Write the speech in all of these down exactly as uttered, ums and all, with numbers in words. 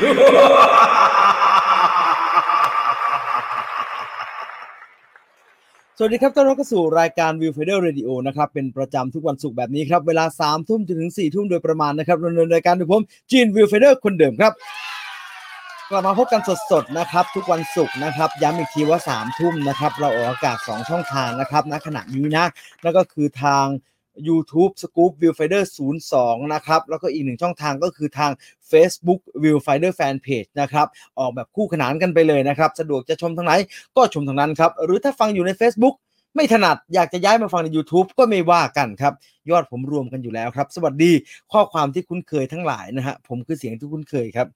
สวัสดีครับต้อนรับเข้าสู่รายการ Viewfinder Radio นะครับเป็นประจำทุกวันศุกร์แบบนี้ครับเวลา สามทุ่ม จนถึง สี่ทุ่มโดยประมาณนะครับดำเนินรายการโดยผมจีน Viewfinder คนเดิมครับกลับมาพบกันสดๆนะครับทุกวันศุกร์นะครับย้ำอีกทีว่า สามทุ่มนะครับเราออกอากาศสองช่องทางนะครับณขณะนี้นะนั่นก็คือทาง YouTube Scoop Viewfinder ศูนย์สองนะครับแล้วก็อีกหนึ่งช่องทางก็คือทาง Facebook Viewfinder Fanpage นะครับออกแบบคู่ขนานกันไปเลยนะครับสะดวกจะชมทางไหนก็ชมทางนั้นครับหรือถ้าฟังอยู่ใน Facebook ไม่ถนัดอยากจะย้ายมาฟังใน YouTube ก็ไม่ว่ากันครับยอดผมรวมกันอยู่แล้วครับสวัสดีข้อความที่คุ้นเคยทั้งหลายนะฮะผมคือเสียงที่คุ้นเคยครับ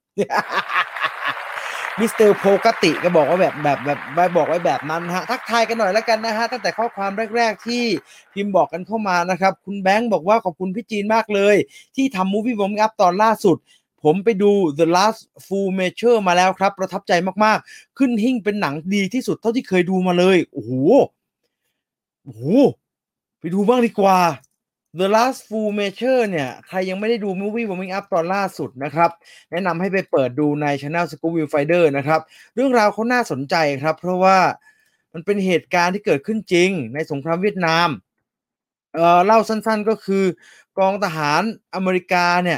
มิสเตอร์โพกติก็บอกว่าแบบแบบแบบแบบบอกไว้แบบนั้นฮะทักทายกันหน่อยแล้วกันนะฮะตั้งแต่ข้อความแรกๆที่พิมพ์บอกกันเข้ามานะครับคุณแบงค์บอกว่าขอบคุณพี่จีนมากเลยที่ทำ Movie Warming Up ตอนล่าสุดผมไปดู The Last Full Measure มาแล้วครับประทับใจมากๆขึ้นหิ้งเป็นหนังดีที่สุดเท่าที่เคยดูมาเลยโอ้โหโอ้โหไปดูบ้างดีกว่า The Last Full Measure เนี่ยใครยังไม่ได้ดู Movie Warming Up ตอนล่าสุดนะครับแนะนำให้ไปเปิดดูใน Channel Scoop Viewfinder นะครับเรื่องราวเขาน่าสนใจครับเพราะว่ามันเป็นเหตุการณ์ที่เกิดขึ้นจริงในสงครามเวียดนามเอ่อเล่าสั้นๆก็คือกองทหารอเมริกาเนี่ย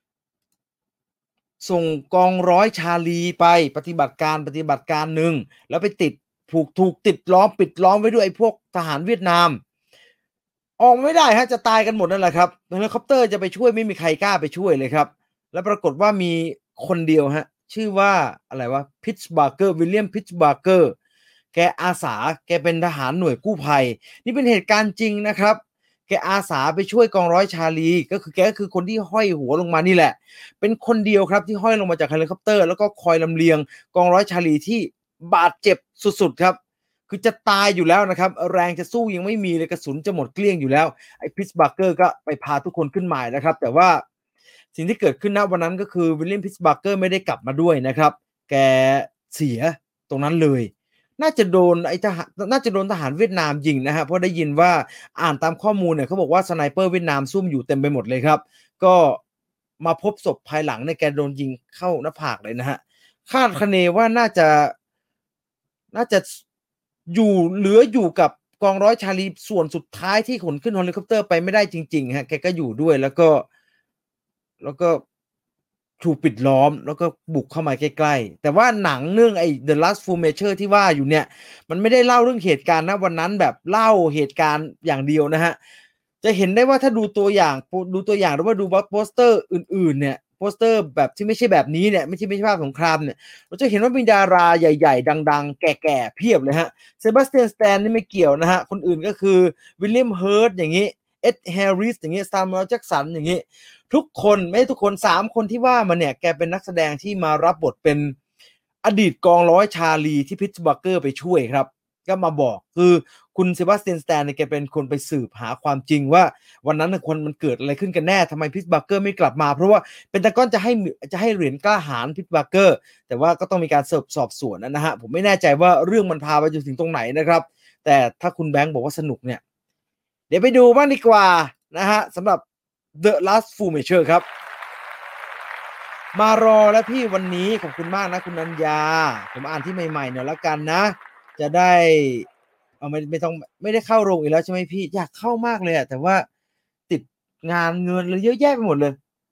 ส่งกองร้อยชาลีไปปฏิบัติการปฏิบัติการหนึ่งแล้วไปติดถูกถูกติดล้อมปิดล้อมไว้ด้วยไอ้พวกทหารเวียดนามออกไม่ได้ฮะจะตายกันหมดนั่นแหละครับเฮลิคอปเตอร์จะไปช่วยไม่มีใครกล้าไปช่วยเลยครับแล้วปรากฏว่ามีคนเดียวฮะชื่อว่าอะไรวะพิตซ์บาร์เกอร์วิลเลียมพิตซ์บาร์เกอร์แกอาสาแกเป็นทหารหน่วยกู้ภัยนี่เป็นเหตุการณ์จริงนะครับแกอาสาไปช่วยกองร้อยชาลีก็คือแกก็คือคนที่ห้อยหัวลงมานี่แหละเป็นคนเดียวครับที่ห้อยลงมาจากเฮลิคอปเตอร์แล้วก็คอยลำเลียงกองร้อยชาลีที่บาดเจ็บสุดๆครับคือจะตายอยู่แล้วนะครับแรงจะสู้ยังไม่มีเลยกระสุนจะหมดเกลี้ยงอยู่แล้วไอ้พิตซ์บาร์เกอร์ก็ไปพาทุกคนขึ้นมานะครับแต่ว่าสิ่งที่เกิดขึ้นณวันนั้นก็คือวิลเลียมพิตซ์บาร์เกอร์ไม่ได้กลับมาด้วยนะครับแกเสียตรงนั้นเลยน่าจะโดนไอ้ทหารน่าจะโดนทหารเวียดนามยิงนะฮะเพราะได้ยินว่าอ่านตามข้อมูลเนี่ยเขาบอกว่าสไนเปอร์เวียดนามซุ่มอยู่เต็มไปหมดเลยครับก็มาพบศพภายหลังในแกโดนยิงเข้าหน้าผากเลยนะฮะคาดคะเนว่าน่าจะน่าจะอยู่เหลืออยู่กับกองร้อยชาลีส่วนสุดท้ายที่ขนขึ้นเฮลิคอปเตอร์ไปไม่ได้จริงๆฮะแกก็อยู่ด้วยแล้วก็แล้วก็ถูกปิดล้อมแล้วก็บุกเข้ามาใกล้ๆแต่ว่าหนังเรื่องไอ้ The Last Full Measure ที่ว่าอยู่เนี่ยมันไม่ได้เล่าเรื่องเหตุการณ์ณวันนั้นแบบเล่าเหตุการณ์อย่างเดียวนะฮะจะเห็นได้ว่าถ้าดูตัวอย่างดูตัวอย่างหรือว่าดูโปสเตอร์อื่นๆเนี่ยโปสเตอร์แบบที่ไม่ใช่แบบนี้เนี่ยไม่ใช่ไม่ใช่ภาพสงครามเนี่ยเราจะเห็นว่ามีดาราใหญ่ๆดังๆแก่ๆเพียบเลยฮะเซบาสเตียนสแตนนี่ไม่เกี่ยวนะฮะคนอื่นก็คือวิลเลียมเฮิร์ตอย่างนี้เอ็ดแฮร์ริสอย่างนี้ซามูเอลแจ็กสันอย่างนี้ทุกคนไม่ทุกคนสามคนที่ว่ามาเนี่ยแกเป็นนักแสดงที่มารับบทเป็นอดีตกองร้อยชาลีที่พิตซ์บาร์เกอร์ไปช่วยครับก็มาบอกคือคุณเซบาสเตียนสแตนเนี่ยแกเป็นคนไปสืบหาความจริงว่าวันนั้นคนมันเกิดอะไรขึ้นกันแน่ทำไมพิตซ์บาร์เกอร์ไม่กลับมาเพราะว่าเป็นตะก้อนจะให้จะให้เหรียญกล้าหาญพิตซ์บาร์เกอร์แต่ว่าก็ต้องมีการสืบสอบสวนนะฮะผมไม่แน่ใจว่าเรื่องมันพาไปจนถึงตรงไหนนะครับแต่ถ้าคุณแบงค์บอกว่าสนุกเนี่ยเดี๋ยวไปดูบ้างดีกว่านะฮะสำหรับ The Last Full Measure ครับมารอแล้วพี่วันนี้ขอบคุณมากนะคุณนัญญาผมอ่านที่ใหม่ๆหน่อยแล้วกันนะจะได้เอาไม่ไม่ต้องไม่ได้เข้าโรงอีกแล้วใช่ไหมพี่อยากเข้ามากเลยอะแต่ว่าติดงานเงินเลยเยอะแยะไปหมดเลย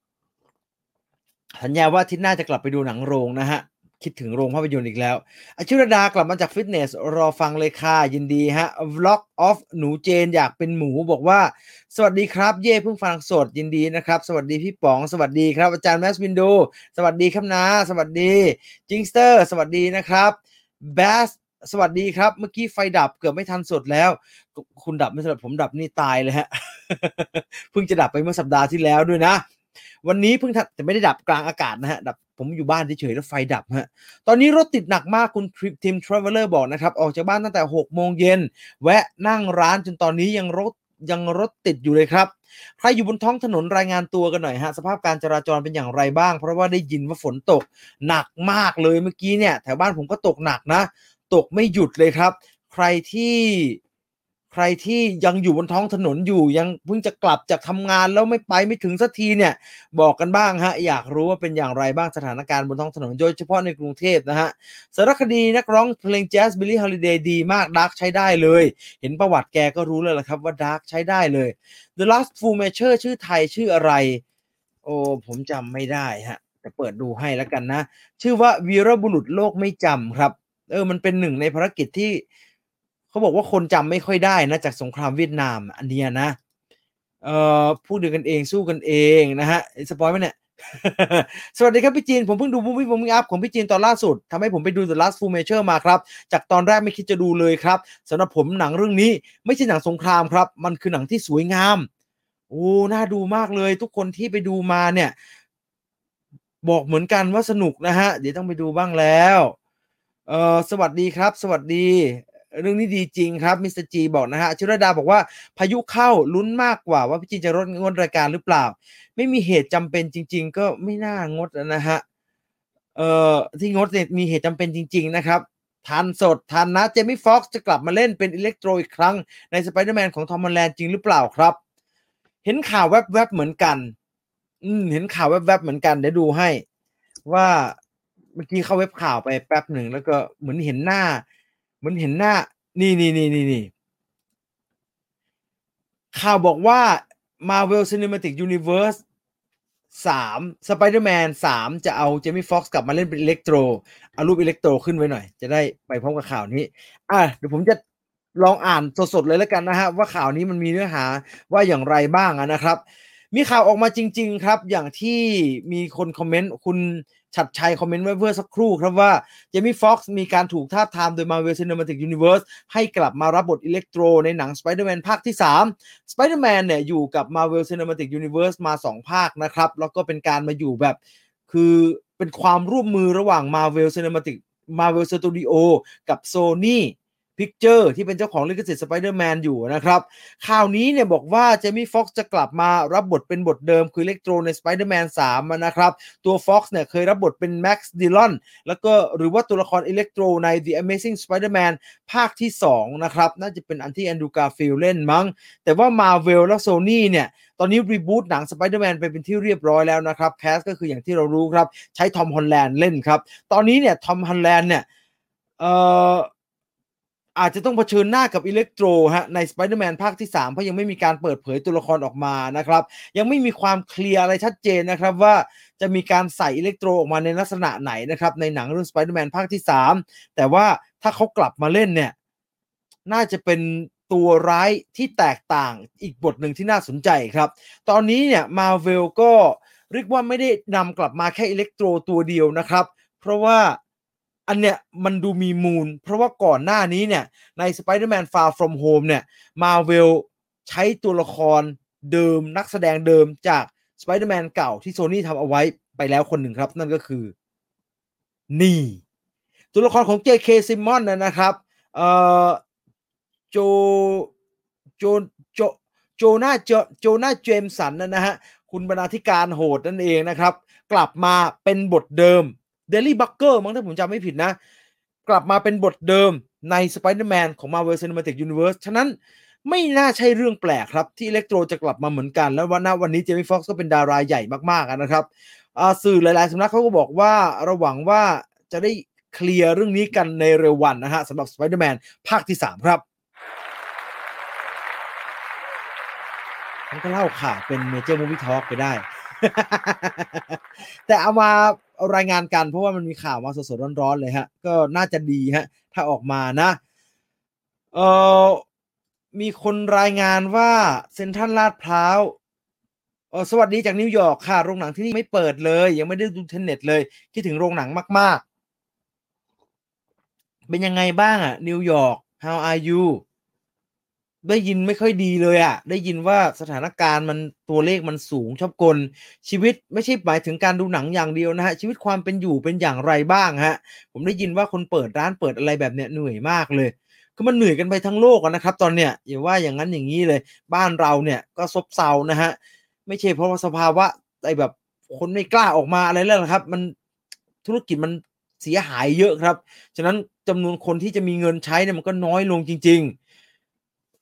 สัญญาว่าอาทิตย์หน้าจะกลับไปดูหนังโรงนะฮะคิดถึงโรงภาพยนตร์อีกแล้วอาชิรดากลับมาจากฟิตเนสรอฟังเลยค่ะยินดีฮะ Vlog of หนูเจนอยากเป็นหมูบอกว่าสวัสดีครับเย่เพิ่งฟังสดยินดีนะครับสวัสดีพี่ป๋องสวัสดีครับอาจารย์แมสวินโดสวัสดีครับนะสวัสดีจิงสเตอร์สวัสดีนะครับแบสสวัสดีครับเมื่อกี้ไฟดับเกือบไม่ทันสดแล้วคุณดับไม่สำหรับผมดับนี่ตายเลยฮะ เพิ่งจะดับไปเมื่อสัปดาห์ที่แล้วด้วยนะวันนี้เพิ่งแต่ไม่ได้ดับกลางอากาศนะฮะดับผมอยู่บ้านเฉยๆแล้วไฟดับฮะตอนนี้รถติดหนักมากคุณทีมทราเวลเลอร์บอกนะครับออกจากบ้านตั้งแต่หกโมงเย็นแวะนั่งร้านจนตอนนี้ยังรถยังรถติดอยู่เลยครับใครอยู่บนท้องถนนรายงานตัวกันหน่อยฮะสภาพการจราจรเป็นอย่างไรบ้างเพราะว่าได้ยินว่าฝนตกหนักมากเลยเมื่อกี้เนี่ยแถวบ้านผมก็ตกหนักนะตกไม่หยุดเลยครับใครที่ใใครที่ยังอยู่บนท้องถนนอยู่ยังเพิ่งจะกลับจากทำงานแล้วไม่ไปไม่ถึงสักทีเนี่ยบอกกันบ้างฮะอยากรู้ว่าเป็นอย่างไรบ้างสถานการณ์บนท้องถนนโดยเฉพาะในกรุงเทพนะฮะสารคดีนักร้องเพลงแจ๊สบิลลี่ฮอลิเดย์ดีมากดาร์กใช้ได้เลยเห็นประวัติแกก็รู้เลยละครับว่าดาร์กใช้ได้เลย The Last Full Measure ชื่อไทยชื่ออะไรโอ้ผมจำไม่ได้ฮะจะเปิดดูให้แล้วกันนะชื่อว่าวีรบุรุษโลกไม่จำครับเออมันเป็นหนึ่งในภารกิจที่เขาบอกว่าคนจำไม่ค่อยได้นะจากสงครามเวียดนามอันเนี้ยนะเอ่อพูดเดียวกันเองสู้กันเองนะฮะสปอยล์ไหมเนี่ย สวัสดีครับพี่จีนผมเพิ่งดู Movie Warming Up ของพี่จีนตอนล่าสุดทำให้ผมไปดู The Last Full Measure มาครับจากตอนแรกไม่คิดจะดูเลยครับสำหรับผมหนังเรื่องนี้ไม่ใช่หนังสงครามครับมันคือหนังที่สวยงามโอ้น่าดูมากเลยทุกคนที่ไปดูมาเนี่ยบอกเหมือนกันว่าสนุกนะฮะเดี๋ยวต้องไปดูบ้างแล้วเอ่อสวัสดีครับสวัสดีเรื่องนี้ดีจริงครับมิสเตอร์จีบอกนะฮะชิรดาบอกว่าพายุเข้าลุ้นมากกว่าว่าพี่จีนจะลดงดรายการหรือเปล่าไม่มีเหตุจำเป็นจริงๆก็ไม่น่างดนะฮะเอ่อที่งดเนี่ยมีเหตุจำเป็นจริงๆนะครับทันสดทันนะเจมี่ฟ็อกซ์จะกลับมาเล่นเป็นอิเล็กโทรอีกครั้งในสไปเดอร์แมนของทอมฮอลแลนด์จริงหรือเปล่าครับเห็นข่าวแวบๆเหมือนกันอืมเห็นข่าวแวบๆเหมือนกันเดี๋ยวดูให้ว่าเมื่อกี้เข้าเว็บข่าวไปแป๊บหนึ่งแล้วก็เหมือนเห็นหน้าเหมือนเห็นหน้านี่นี่นี่นี่นี่ข่าวบอกว่า Marvel Cinematic Universe สาม Spider-Man สามจะเอาเจมี่ฟ็อกซ์กลับมาเล่นเป็นอิเล็กโทรเอารูปอิเล็กโทรขึ้นไว้หน่อยจะได้ไปพร้อมกับข่าวนี้อ่ะเดี๋ยวผมจะลองอ่านสดๆเลยแล้วกันนะฮะว่าข่าวนี้มันมีเนื้อหาว่าอย่างไรบ้างนะครับมีข่าวออกมาจริงๆครับอย่างที่มีคนคอมเมนต์คุณชัดชัยคอมเมนต์ไว้เพื่อสักครู่ครับว่าเจมี่ฟ็อกซ์มีการถูกทาบทามโดย Marvel Cinematic Universe ให้กลับมารับบทอิเล็กโทรในหนัง Spider-Man ภาคที่สาม Spider-Man เนี่ยอยู่กับ Marvel Cinematic Universe มาสองภาคนะครับแล้วก็เป็นการมาอยู่แบบคือเป็นความร่วมมือระหว่าง Marvel Cinematic Marvel Studio กับ Sony Picture ที่เป็นเจ้าของลิขสิทธิ์ Spider-Man อยู่นะครับข่าวนี้เนี่ยบอกว่าเจมี่ฟ็อกซ์จะกลับมารับบทเป็นบทเดิมคืออิเล็กโทรใน Spider-Man สามนะครับตัวฟ็อกซ์เนี่ยเคยรับบทเป็น Max Dillon แล้วก็หรือว่าตัวละครอิเล็กโทรใน The Amazing Spider-Man ภาคที่สองนะครับน่าจะเป็นอันที่แอนดรูว์การ์ฟิลด์เล่นมั้งแต่ว่า Marvel และ Sony เนี่ยตอนนี้รีบูตหนัง Spider-Man ไปเป็นที่เรียบร้อยแล้วนะครับแคสก็คืออย่างที่เรารู้ครับใช้ทอมฮอลแลนด์เล่นครับตอนนี้เนี่ยทอมฮอลแลนด์เนี่ยเอ่ออาจจะต้องเผชิญหน้ากับอิเล็กโทรฮะใน Spider-Man ภาคที่สามเพราะยังไม่มีการเปิดเผยตัวละครออกมานะครับยังไม่มีความเคลียร์อะไรชัดเจนนะครับว่าจะมีการใส่อิเล็กโทรออกมาในลักษณะไหนนะครับในหนังเรื่อง Spider-Man ภาคที่สามแต่ว่าถ้าเขากลับมาเล่นเนี่ยน่าจะเป็นตัวร้ายที่แตกต่างอีกบทหนึ่งที่น่าสนใจครับตอนนี้เนี่ย Marvel ก็เรียกว่าไม่ได้นำกลับมาแค่อิเล็กโทรตัวเดียวนะครับเพราะว่าอันเนี้ยมันดูมีมูลเพราะว่าก่อนหน้านี้เนี่ยใน Spider-Man Far From Home เนี่ย Marvel ใช้ตัวละครเดิมนักแสดงเดิมจาก Spider-Man เก่าที่ Sony ทำเอาไว้ไปแล้วคนหนึ่งครับนั่นก็คือนี่ตัวละครของ เจ เค Simmons นะนะครับเอ่อโจโจโจโจนาโจโจนาเจมสันนะฮะคุณบรรณาธิการโหดนั่นเองนะครับกลับมาเป็นบทเดิม Daily Bugle มั้งถ้าผมจำไม่ผิดนะกลับมาเป็นบทเดิมใน Spider-Man ของ Marvel Cinematic Universe ฉะนั้นไม่น่าใช่เรื่องแปลกครับที่อิเล็กโทรจะกลับมาเหมือนกันแล้ววันณวันนี้เจมี่ฟ็อกซ์ก็เป็นดาราใหญ่มากๆนะครับสื่อหลายๆสำนักเขาก็บอกว่าเราหวังว่าจะได้เคลียร์เรื่องนี้กันในเร็ววันนะฮะสำหรับ Spider-Man ภาคที่สามครับมันก็เล่าข่าวเป็น Major Movie Talk ไปได้ แต่เอามารายงานกันเพราะว่ามันมีข่าวมาสดๆร้อนๆเลยฮะก็น่าจะดีฮะถ้าออกมานะเออมีคนรายงานว่าเซ็นทรัลลาดพร้าวเออสวัสดีจากนิวยอร์กค่ะโรงหนังที่นี่ไม่เปิดเลยยังไม่ได้ดูเทนเน็ตเลยคิดถึงโรงหนังมากๆเป็นยังไงบ้างอ่ะนิวยอร์ก how are you ได้ยินไม่ค่อยดีเลยอะได้ยินว่าสถานการณ์มันตัวเลขมันสูงชอบกลชีวิตไม่ใช่หมายถึงการดูหนังอย่างเดียวนะฮะชีวิตความเป็นอยู่เป็นอย่างไรบ้างฮะผมได้ยินว่าคนเปิดร้านเปิดอะไรแบบเนี้ยเหนื่อยมากเลยคือมันเหนื่อยกันไปทั้งโลกนะครับตอนเนี้ยอย่าว่าอย่างนั้นอย่างนี้เลยบ้านเราเนี่ยก็ซบเซานะฮะไม่ใช่เพราะว่าสภาวะไอ้แบบคนไม่กล้าออกมาอะไรแล้วครับมันธุรกิจมันเสียหายเยอะครับฉะนั้นจำนวนคนที่จะมีเงินใช้เนี่ยมันก็น้อยลงจริงๆ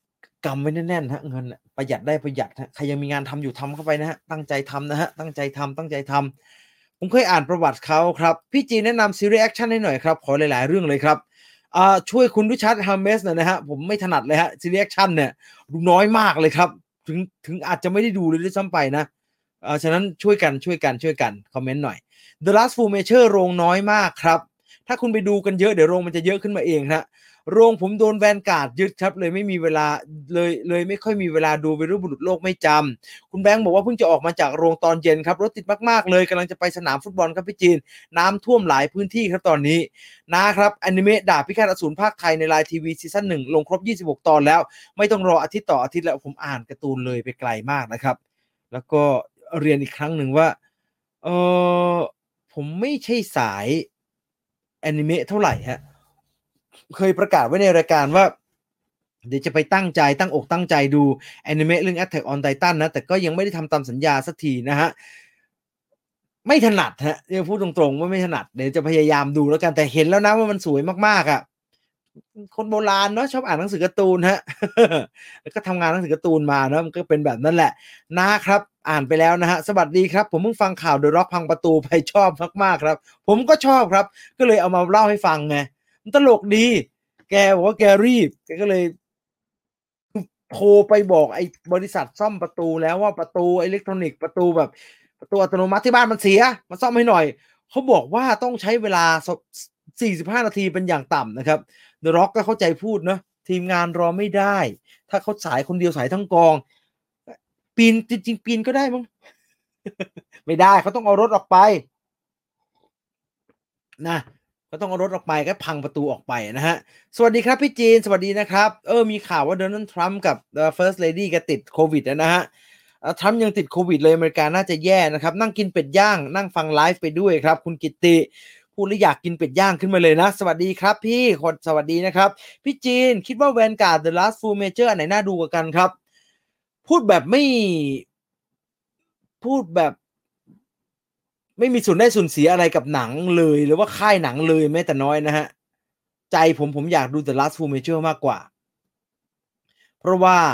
กำไว้แน่นๆฮะเงินประหยัดได้ประหยัดฮะใครยังมีงานทำอยู่ทำเข้าไปนะฮะตั้งใจทำนะฮะตั้งใจทำตั้งใจทำผมเคยอ่านประวัติเขาครับพี่จีแนะนำซีรีส์แอคชั่นให้หน่อยครับขอหลายๆเรื่องเลยครับอ่าช่วยคุณริชาร์ดฮัมเมสหน่อยนะฮะผมไม่ถนัดเลยฮะซีรีส์แอคชั่นเนี่ยดูน้อยมากเลยครับถึงถึงอาจจะไม่ได้ดูเลยด้วยซ้ำไปนะอ่าฉะนั้นช่วยกันช่วยกันช่วยกันคอมเมนต์หน่อย The Last Full Measure โรงน้อยมากครับถ้าคุณไปดูกันเยอะเดี๋ยวโรงมันจะเยอะขึ้นมาเองฮะโรงผมโดนแวนการ์ดยึดครับเลยไม่มีเวลาเลยเลยไม่ค่อยมีเวลาดูวีรบุรุษโลกไม่จำคุณแบงค์บอกว่าเพิ่งจะออกมาจากโรงตอนเย็นครับรถติดมากๆเลยกำลังจะไปสนามฟุตบอลครับพี่จีนน้ำท่วมหลายพื้นที่ครับตอนนี้นะครับอนิเมะดาบพิฆาตอสูรภาคไทยในไลน์ทีวีซีซั่นหนึ่งลงครบยี่สิบหกตอนแล้วไม่ต้องรออาทิตย์ต่ออาทิตย์แล้วผมอ่านการ์ตูนเลยไปไกลมากนะครับแล้วก็เรียนอีกครั้งหนึ่งว่าเออผมไม่ใช่สายแอนิเมะเท่าไหร่ฮะเคยประกาศไว้ในรายการว่าเดี๋ยวจะไปตั้งใจตั้งอกตั้งใจดูแอนิเมะเรื่อง Attack on Titan นะแต่ก็ยังไม่ได้ทำตามสัญญาสักทีนะฮะไม่ถนัดฮะเดี๋ยวพูดตรงๆว่าไม่ถนัดเดี๋ยวจะพยายามดูแล้วกันแต่เห็นแล้วนะว่ามันสวยมากๆอ่ะคนโบราณเนาะชอบอ่านหนังสือการ์ตูนฮะ แล้วก็ทำงานหนังสือการ์ตูนมาเนาะมันก็เป็นแบบนั้นแหละนะครับอ่านไปแล้วนะฮะสวัสดีครับผมเพิ่งฟังข่าวเดอะร็อกพังประตูไปชอบมากๆครับผมก็ชอบครับก็เลยเอามาเล่าให้ฟังไงมันตลกดีแกบอกว่าแกรีบแกก็เลยโทรไปบอกไอ้บริษัทซ่อมประตูแล้วว่าประตูอิเล็กทรอนิกส์ประตูแบบประตูอัตโนมัติที่บ้านมันเสียมาซ่อมให้หน่อยเขาบอกว่าต้องใช้เวลาสี่สิบห้านาทีเป็นอย่างต่ำนะครับเดอะร็อกก็เข้าใจพูดเนาะทีมงานรอไม่ได้ถ้าเขาสายคนเดียวสายทั้งกองปีนจริงๆปีนก็ได้มั้ง ไม่ได้เขาต้องเอารถออกไปนะก็ต้องเอารถออกไปก็พังประตูออกไปนะฮะสวัสดีครับพี่จีนสวัสดีนะครับเออมีข่าวว่าโดนัลด์ทรัมป์กับ First Lady ก็ติดโควิดนะฮะทรัมป์ยังติดโควิดเลยอเมริกาน่าจะแย่นะครับนั่งกินเป็ดย่างนั่งฟังไลฟ์ไปด้วยครับคุณกิตติพูดแล้วอยากกินเป็ดย่างขึ้นมาเลยนะสวัสดีครับพี่คนสวัสดีนะครับพี่จีนคิดว่าแวนการ์ด The Last Full Measure อันไหนน่าดูกว่ากันครับพูดแบบไม่พูดแบบไม่มีส่วนได้ส่วนเสียอะไรกับหนังเลยหรือว่าค่ายหนังเลยแม้แต่น้อยนะฮะใจผมผมอยากดู The Last Full Measure มากกว่าเพราะว่า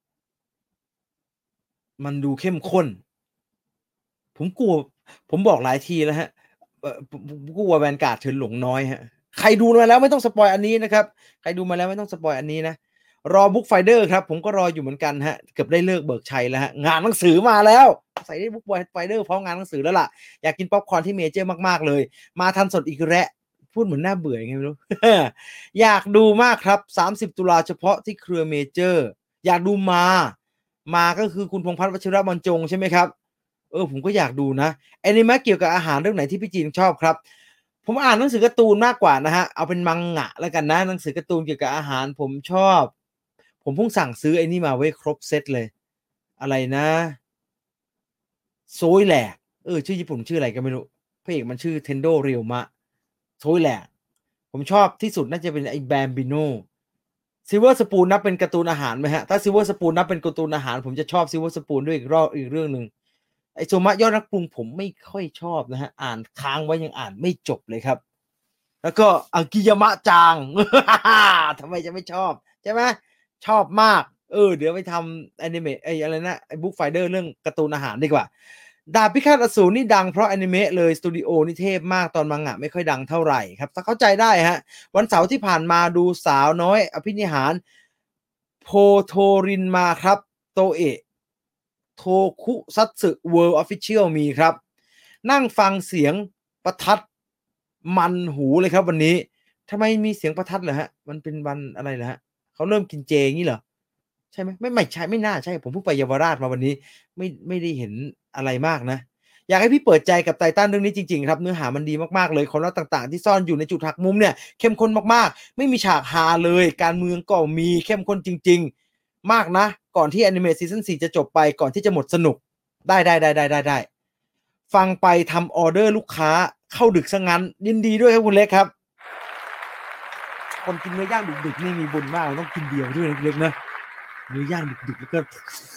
มันดูเข้มข้นผมกลัวผมบอกหลายทีแล้วฮะเอ่อผมผมกลัว Vanguard เฉินหลงน้อยฮะใครดูมาแล้วไม่ต้องสปอยอันนี้นะครับใครดูมาแล้วไม่ต้องสปอยอันนี้นะรอ Book Finder ครับผมก็รออยู่เหมือนกันฮะเกือบได้เลิกเบิกชัยแล้วฮะงานหนังสือมาแล้วใส่ได้ Book Finder พร้อมงานหนังสือแล้วล่ะอยากกินป๊อปคอร์นที่เมเจอร์มากๆเลยมาทันสดอีกแล้วพูดเหมือนน่าเบื่อยังไงไม่รู้ อยากดูมากครับสามสิบตุลาเฉพาะที่เครือเมเจอร์อยากดูมามาก็คือคุณพงษ์พัฒน์วชิระบรรจงใช่ไหมครับเออผมก็อยากดูนะแอนิเมะเกี่ยวกับอาหารเรื่องไหนที่พี่จีนชอบครับผมอ่านหนังสือการ์ตูนมากกว่านะฮะเอาเป็นมังงะแล้วกันนะหนังสือการ์ตูนเกี่ยวกับอาหารผมชอบผมเพิ่งสั่งซื้อไอ้นี่มาไว้ครบเซตเลยอะไรนะโซยแหลกเออชื่อญี่ปุ่นชื่ออะไรก็ไม่รู้พระเอกมันชื่อเทนโดเรียวมะโซยแหลกผมชอบที่สุดน่าจะเป็นไอ้แบมบิโนซิลเวอร์สปูนนับเป็นการ์ตูนอาหารไหมฮะถ้าซิลเวอร์สปูนนับเป็นการ์ตูนอาหารผมจะชอบซิลเวอร์สปูนด้วยอีกรอบอีกเรื่องหนึ่งไอโซมะยอดนักปรุงผมไม่ค่อยชอบนะฮะอ่านค้างไว้ยังอ่านไม่จบเลยครับแล้วก็อากิยามะจาง ทำไมจะไม่ชอบใช่ไหมชอบมากเออเดี๋ยวไปทำแอนิเมะไออะไรนะไอบุ๊กไฟเดอร์เรื่องการ์ตูนอาหารดีกว่าดาบพิฆาตอสูรนี่ดังเพราะแอนิเมะเลยสตูดิโอนี่เทพมากตอนมังงะไม่ค่อยดังเท่าไหร่ครับถ้าเข้าใจได้ฮะวันเสาร์ที่ผ่านมาดูสาวน้อยอภินิหารโพโทรินมาครับโตเอะโทคุซัตสึเวิลด์ออฟฟิเชียลมีครับนั่งฟังเสียงประทัดมันหูเลยครับวันนี้ทำไมมีเสียงประทัดเหรอฮะมันเป็นวันอะไรเหรอฮะเขาเริ่มกินเจงี้เหรอใช่ไหมไม่ไม่ใช่ไม่น่าใช่ผมเพิ่งไปเยาวราชมาวันนี้ไม่ไม่ได้เห็นอะไรมากนะอยากให้พี่เปิดใจกับไททันเรื่องนี้จริงๆครับเนื้อหามันดีมากๆเลยความลับต่างๆที่ซ่อนอยู่ในจุดหักมุมเนี่ยเข้มข้นมากๆไม่มีฉากฮาเลยการเมืองก็มีเข้มข้นจริงๆมากนะก่อนที่แอนิเมะซีซั่นสี่จะจบไปก่อนที่จะหมดสนุกได้ได้ได้ได้ได้ได้ฟังไปทำออเดอร์ลูกค้าเข้าดึกซะงั้นยินดีด้วยครับคุณเล็กครับคนกินเนื้อย่างดึกๆนี่มีบุญมากต้องกินเบียร์ด้วยนะเล็กนะเนื้อย่างดึกๆแล้วก็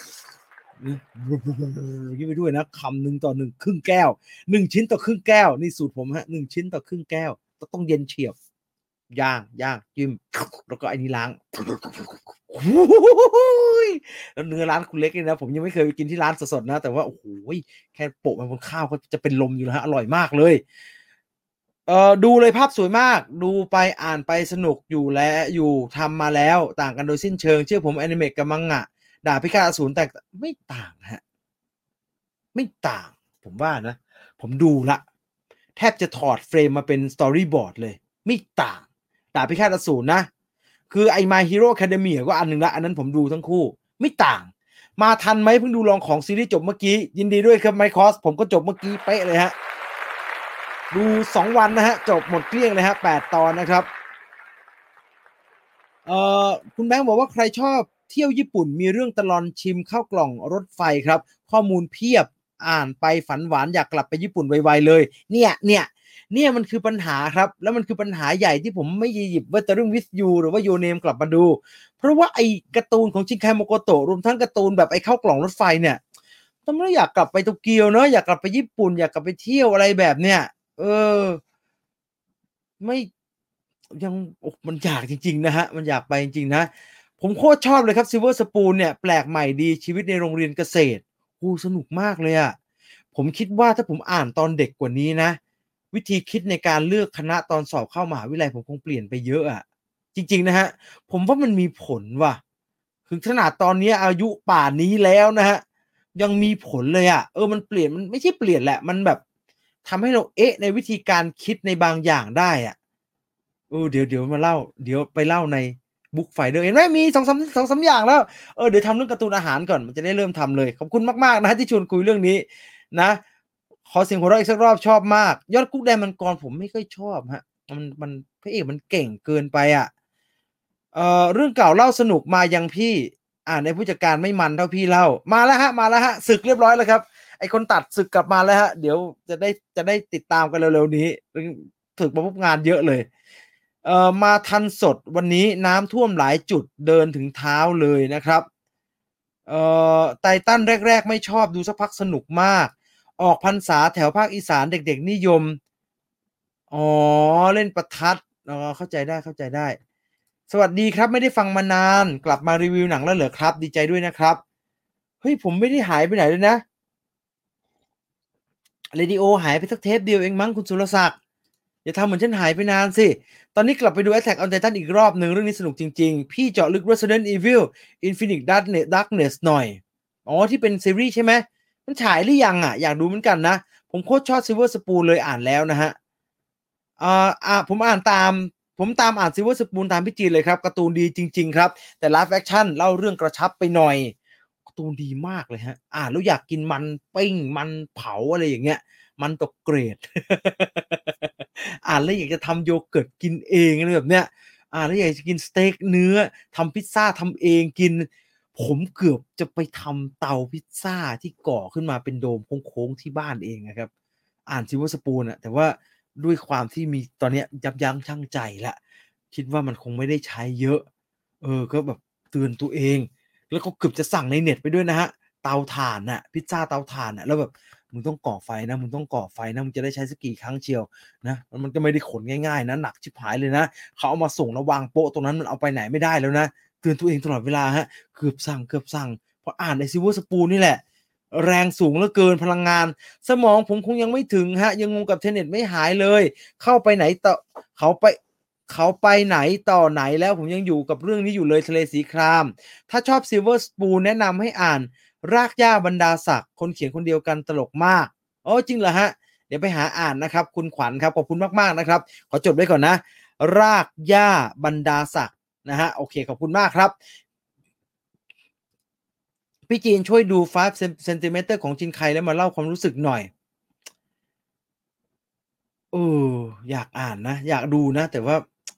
กินไปด้วยนะคำหนึ่งต่อหนึ่งครึ่งแก้วหนึ่งชิ้นต่อครึ่งแก้วนี่สูตรผมฮะหนึ่งชิ้นต่อครึ่งแก้วต้องเย็นเฉียบย่างย่างจิ้มแล้วก็ไอ้นี่ล้างแล้วเนื้อร้านคุณเล็กนี่นะผมยังไม่เคยไปกินที่ร้านสดๆนะแต่ว่าโอ้โฮแค่โปะมันบนข้าวก็จะเป็นลมอยู่แล้วครับอร่อยมากเลยเอ่อดูเลยภาพสวยมากดูไปอ่านไปสนุกอยู่และอยู่ทำมาแล้วต่างกันโดยสิ้นเชิงเชื่อผมแอนิเมะกับ Manga ดาบพิฆาตอสูรแตกไม่ต่างครับไม่ต่างผมว่านะผมดูแล้วแทบจะถอดเฟรมมาเป็น Storyboard เลยไม่ต่างดาบพิฆาตอสูรนะคือไอ้ My Hero Academia ก็อันหนึ่งแล้วอันนั้นผมดูทั้งคู่ไม่ต่างมาทันไหมเพิ่งดูลองของซีรีส์จบเมื่อกี้ยินดีด้วยครับ Micross ผมก็จบเมื่อกี้เป๊ะเลยฮะดูสองวันนะฮะจบหมดเกลี้ยงเลยฮะแปดตอนนะครับเอ่อคุณแบงค์บอกว่าใครชอบเที่ยวญี่ปุ่นมีเรื่องตลอนชิมข้าวกล่องรถไฟครับข้อมูลเพียบอ่านไปฝันหวานอยากกลับไปญี่ปุ่นไวๆเลยเนี่ยเนี่ยเนี่ยมันคือปัญหาครับแล้วมันคือปัญหาใหญ่ที่ผมไม่หยิบ Wuthering with You หรือว่า Your Name กลับมาดูเพราะว่าไอ้การ์ตูนของชินไคโมโกโตะรวมทั้งการ์ตูนแบบไอ้ข้าวกล่องรถไฟเนี่ยทำไมอยากกลับไปโตเกียวเนาะอยากกลับไปญี่ปุ่นอยากกลับไปเที่ยวอะไรแบบเนี้ยเออไม่ ยังโอ้มันอยากจริงๆนะฮะมันอยากไปจริงๆนะผมโคตรชอบเลยครับ Silver Spoon เนี่ยแปลกใหม่ดีชีวิตในโรงเรียนเกษตรโอ้สนุกมากเลยอะผมคิดว่าถ้าผมอ่านตอนเด็กกว่านี้นะวิธีคิดในการเลือกคณะตอนสอบเข้ามหาวิทยาลัยผมคงเปลี่ยนไปเยอะอะจริงๆนะครับผมว่ามันมีผลว่ะถึงขนาดตอนนี้อายุป่านนี้แล้วนะครับยังมีผลเลยอะเออมันเปลี่ยนมันไม่ใช่เปลี่ยนแหละมันแบบทำให้เราเอ๊ะในวิธีการคิดในบางอย่างได้อะ เออเดี๋ยวเดี๋ยวมาเล่าเดี๋ยวไปเล่าใน Book Finder เห็นไหมมีสองสาม สองสามอย่างแล้วเออเดี๋ยวทำเรื่องการ์ตูนอาหารก่อนมันจะได้เริ่มทำเลยขอบคุณมากๆนะที่ชวนคุยเรื่องนี้นะขอเสียงหัวเราะอีกสักรอบชอบมากยอดกุ๊กแดงมังกรผมไม่ค่อยชอบครับมันมันพระเอกมันเก่งเกินไปอะเอ่อเรื่องเก่าเล่าสนุกมายังพี่อ่าในผู้จัดการไม่มันเท่าพี่เล่ามาแล้วครับมาแล้วครับสึกเรียบร้อยแล้วครับไอ้คนตัดสึกกลับมาแล้วครับเดี๋ยวจะได้จะได้ติดตามกันเร็วๆนี้ถึกมาปุ๊บงานเยอะเลย เอ่อมาทันสดวันนี้น้ำท่วมหลายจุดเดินถึงเท้าเลยนะครับเอ่อไททันแรกๆไม่ชอบดูสักพักสนุกมากออกพรรษาแถวภาคอีสานเด็กๆนิยมอ๋อเล่นประทัดอ๋อเข้าใจได้เข้าใจได้สวัสดีครับไม่ได้ฟังมานานกลับมารีวิวหนังแล้วเหรอครับดีใจด้วยนะครับเฮ้ยผมไม่ได้หายไปไหนเลยนะเรดิโอหายไปสักเทปเดียวเองมั้งคุณสุรศักดิ์อย่าทำเหมือนฉันหายไปนานสิ ตอนนี้กลับไปดู Attack on Titan อีกรอบหนึ่งเรื่องนี้สนุกจริงๆ พี่เจาะลึก Resident Evil Infinite Darkness Darkness หน่อย อ๋อที่เป็นซีรีส์ใช่ไหม มันฉายหรือยังอ่ะ อยากดูเหมือนกันนะ ผมโคตรชอบ Silver Spoon เลยอ่านแล้วนะฮะอ่าอ่าผมอ่านตาม ผมตามอ่าน Silver Spoon ตามพี่จีนเลยครับการ์ตูนดีจริงๆครับแต่ Live Action เล่าเรื่องกระชับไปหน่อยการ์ตูนดีมากเลยฮะอ่านแล้วอยากกินมันปิ้งมันเผาอะไรอย่างเงี้ยมันตกเกรด อ่านแล้วอยากจะทำโยเกิร์ตกินเองอะไรแบบเนี้ยอ่านแล้วอยากจะกินสเต็กเนื้อทำพิซซ่าทำเองกินผมเกือบจะไปทำเตาพิซซ่าที่ก่อขึ้นมาเป็นโดมโค้งๆที่บ้านเองนะครับอ่าน Silver Spoon อะแต่ว่าด้วยความที่มีตอนเนี้ยยับยั้งชั่งใจแล้วคิดว่ามันคงไม่ได้ใช้เยอะเออก็แบบเตือนตัวเองแล้วก็เกือบจะสั่งในเน็ตไปด้วยนะครับเตาถ่านน่ะพิซซ่าเตาถ่านน่ะแล้วแบบมึงต้องก่อไฟนะมึงต้องก่อไฟนะมึงจะได้ใช้สักกี่ครั้งเชียว นะมันก็ไม่ได้ขนง่ายๆนะหนักชิบหายเลยนะเขาเอามาส่งแล้ววางโป๊ะตรงนั้นมันเอาไปไหนไม่ได้แล้วนะเตือนตัวเองตลอดเวลาฮะเกือบสั่งเกือบสั่งเพราะอ่านไอ้ Silver Spoon นี่แหละแรงสูงเหลือเกินพลังงานสมองผมคงยังไม่ถึงฮะยังงงกับ Tenet ไม่หายเลยเข้าไปไหนต่อเขาไปเขาไปไหนต่อไหนแล้วผมยังอยู่กับเรื่องนี้อยู่เลยทะเลสีครามถ้าชอบ Silver Spoon แนะนำให้อ่านรากหญ้าบรรดาศักดิ์คนเขียนคนเดียวกันตลกมากอ๋อจริงเหรอฮะ เดี๋ยวไปหาอ่านนะครับคุณขวัญครับขอบคุณมากๆนะครับขอจดไว้ก่อนนะรากหญ้าบรรดาศักดิ์นะฮะโอเคขอบคุณมากครับพี่จีนช่วยดูไฟว์ Centimeter ของจินไคแล้วมาเล่าความรู้สึกหน่อยเอออยากอ่านนะอยากดูนะแต่ว่า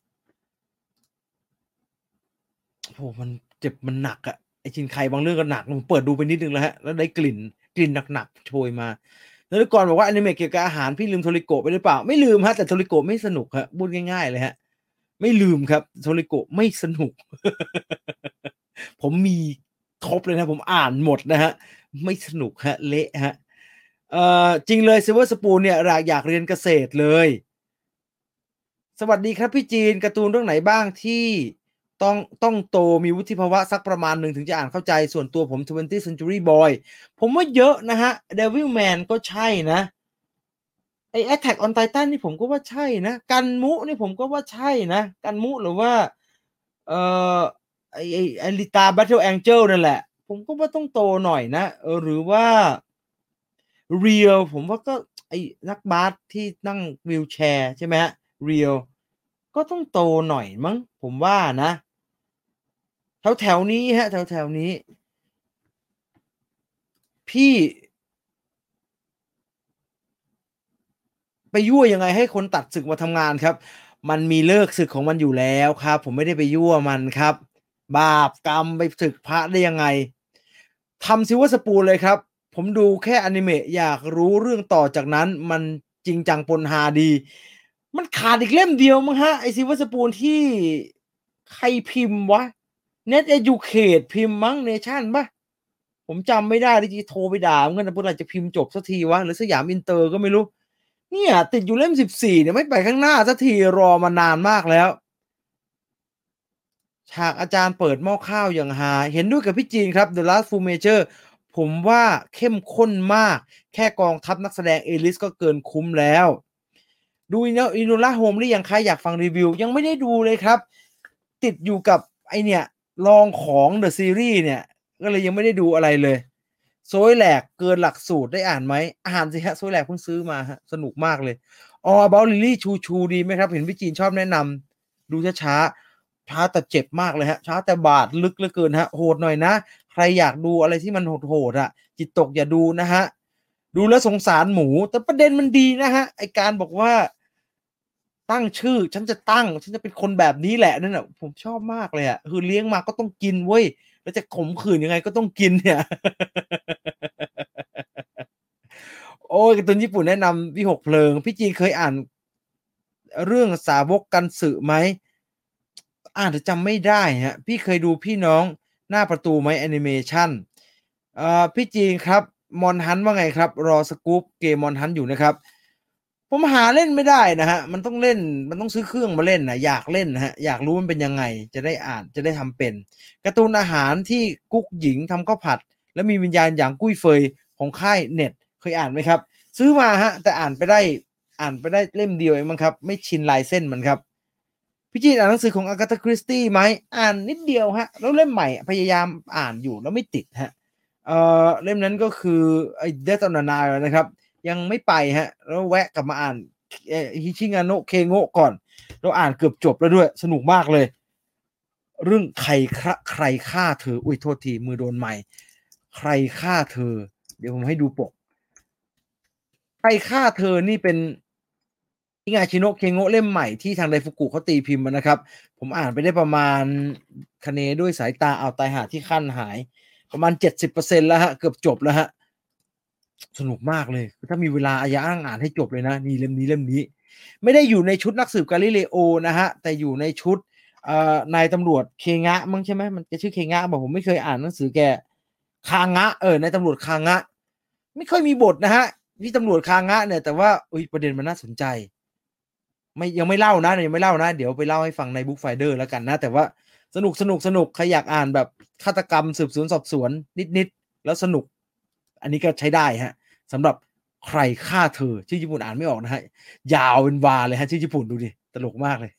โอ้โฮมันเจ็บมันหนักอะไอ้จินไคบางเรื่องก็หนักผมเปิดดูไปนิดหนึ่งแล้วครับแล้วได้กลิ่นกลิ่นหนักๆโชยมาแล้วก่อนบอกว่าอนิเมะเกี่ยวกับอาหารพี่ลืม Toriko ไปหรือเปล่าไม่ลืมครับแต่ Toriko ไม่สนุกครับพูดง่ายๆเลยครับ ไม่ลืมครับโทริโกะไม่สนุกผมมีครบเลยนะผมอ่านหมดนะฮะไม่สนุกฮะเละฮะเอ่อจริงเลย Silver Spoon เนี่ยอยากอยากเรียนเกษตรเลยสวัสดีครับพี่จีน การ์ตูนเรื่องไหนบ้างที่ต้องต้องโตมีวุฒิภาวะสักประมาณหนึ่งถึงจะอ่านเข้าใจ ส่วนตัวผม twentieth Century Boy ผมว่าเยอะนะฮะ Devilman ก็ใช่นะไอ้ Attack on Titan นี่ผมก็ว่าใช่นะกันมุนี่ผมก็ว่าใช่นะกันมุหรือว่าเอ่อไอ้ไอ้ไอ้ลิตา Battle Angel นั่นแหละ ผมก็ว่าต้องโตหน่อยนะเออหรือว่า Real ผมว่าก็ไอ้นักบาสที่นั่งวีลแชร์ใช่ไหมฮะ Real ก็ต้องโตหน่อยมั้งผมว่านะแถวแถวนี้ฮะแถวแถวนี้ พี่ไปยั่วยังไงให้คนตัดศึกมาทำงานครับ มันมีเลิกศึกของมันอยู่แล้วครับ ผมไม่ได้ไปยั่วมันครับ บาปกรรมไปศึกพระได้ยังไงทำซิลเวอร์สปูนเลยครับ ผมดูแค่อนิเมะอยากรู้เรื่องต่อจากนั้น มันจริงจังปนฮาดี มันขาดอีกเล่มเดียวมั้งฮะไอซิลเวอร์สปูนที่ใครพิมพ์วะ Net Educate พิมพ์มั้งเนชั่นปะผมจำไม่ได้ดิจิโทรไปด่ามันกันนะเมื่อไหร่จะพิมพ์จบสักทีวะหรือสยามอินเตอร์ก็ไม่รู้ เนี่ยติดอยู่เล่มสิบสี่เนี่ยไม่ไปข้างหน้าสักทีรอมานานมากแล้วฉากอาจารย์เปิดหม้อข้าวอย่างฮาเห็นด้วยกับพี่จีนครับ The Last Full Measure ผมว่าเข้มข้นมากแค่กองทัพนักแสดงเอลิสก็เกินคุ้มแล้วดูอินูล่าโฮมหรือยังใครอยากฟังรีวิวยังไม่ได้ดูเลยครับติดอยู่กับไอเนี่ยลองของ The Series เนี่ยก็เลยยังไม่ได้ดูอะไรเลยโซยแหลกเกินหลักสูตรได้อ่านไหมอ่านสิฮะโซยแหลกเพิ่งซื้อมาฮะสนุกมากเลยอ๋อ About Lily ชูชูดีไหมครับเห็นพี่จีนชอบแนะนำดูช้าๆช้าแต่เจ็บมากเลยฮะช้าแต่บาดลึกเหลือเกินฮะโหดหน่อยนะใครอยากดูอะไรที่มันโหดๆอ่ะจิตตกอย่าดูนะฮะดูแล้วสงสารหมูแต่ประเด็นมันดีนะฮะไอการบอกว่าตั้งชื่อฉันจะตั้งฉันจะเป็นคนแบบนี้แหละนั่นแหละผมชอบมากเลยอ่ะคือเลี้ยงมาก็ต้องกินเว้ยแล้วจะข่มขืนยังไงก็ต้องกินเนี่ย โอ้ยการ์ตูนญี่ปุ่นแนะนำวิหกเพลิงพี่จีนเคยอ่านเรื่องสาวกกันสึไหมอ่านแต่จำไม่ได้ฮะพี่เคยดูพี่น้องหน้าประตูไหมแอนิเมชันเอ่อพี่จีนครับมอนฮันว่าไงครับรอสกู๊ปเกมมอนฮันอยู่นะครับผมหาเล่นไม่ได้นะฮะมันต้องเล่นมันต้องซื้อเครื่องมาเล่นนะอยากเล่นนะฮะอยากรู้มันเป็นยังไงจะได้อ่านจะได้ทำเป็นการ์ตูนอาหารที่กุ๊กหญิงทำข้าวผัดแล้วมีวิญญาณอย่างกุ้ยเฟยของค่ายเน็ตเคยอ่านไหมครับ ซื้อมาฮะแต่อ่านไปได้อ่านไปได้เล่มเดียวเองมั้งครับไม่ชินลายเส้นมันครับพี่จีนอ่านหนังสือของอากาธาคริสตี้ไหมอ่านนิดเดียวฮะแล้วเล่มใหม่พยายามอ่านอยู่แล้วไม่ติดฮะเอ่อเล่มนั้นก็คือไอ้ Death on the Nile นะครับยังไม่ไปฮะแล้วแวะกลับมาอ่านฮิชิงาโนะเคโงะก่อนแล้วอ่านเกือบจบแล้วด้วยสนุกมากเลยเรื่องใครฆ่าใครฆ่าเธออุ้ยโทษทีมือโดนไม้ใครฆ่าเธอเดี๋ยวผมให้ดูปก ใครฆ่าเธอนี่เป็นอิงาชิโนะเคโงะเล่มใหม่ที่ทางไดฟุกุเขาตีพิมพ์มานะครับผมอ่านไปได้ประมาณคะเนด้วยสายตาเอาตายหาที่ขั้นหายประมาณเจ็ดสิบเปอร์เซ็นต์แล้วฮะเกือบจบแล้วฮะสนุกมากเลยถ้ามีเวลาอย่าอ้างอ่านให้จบเลยนะนี่เล่มนี้เล่มนี้ไม่ได้อยู่ในชุดนักสืบกาลิเลโอนะฮะแต่อยู่ในชุดเอ่อนายตำรวจเคงะมั้งใช่ไหมมันจะชื่อเคงะบอกผมไม่เคยอ่านหนังสือแกคางะเออนายตำรวจคางะไม่ค่อยมีบทนะฮะที่ตำรวจคางะเนี่ยแต่ว่าอุ้ยประเด็นมันน่าสนใจไม่ยังไม่เล่านะยังไม่เล่านะเดี๋ยวไปเล่าให้ฟังในบุ๊กไฟเดอร์แล้วกันนะแต่ว่าสนุกสนุกสนุกใครอยากอ่านแบบฆาตกรรมสืบสวนสอบสวนนิดๆแล้วสนุกอันนี้ก็ใช้ได้ฮะสำหรับใครฆ่าเธอชื่อญี่ปุ่นอ่านไม่ออกนะฮะยาวเป็นวาเลยฮะชื่อญี่ปุ่นดูดิตลกมากเลย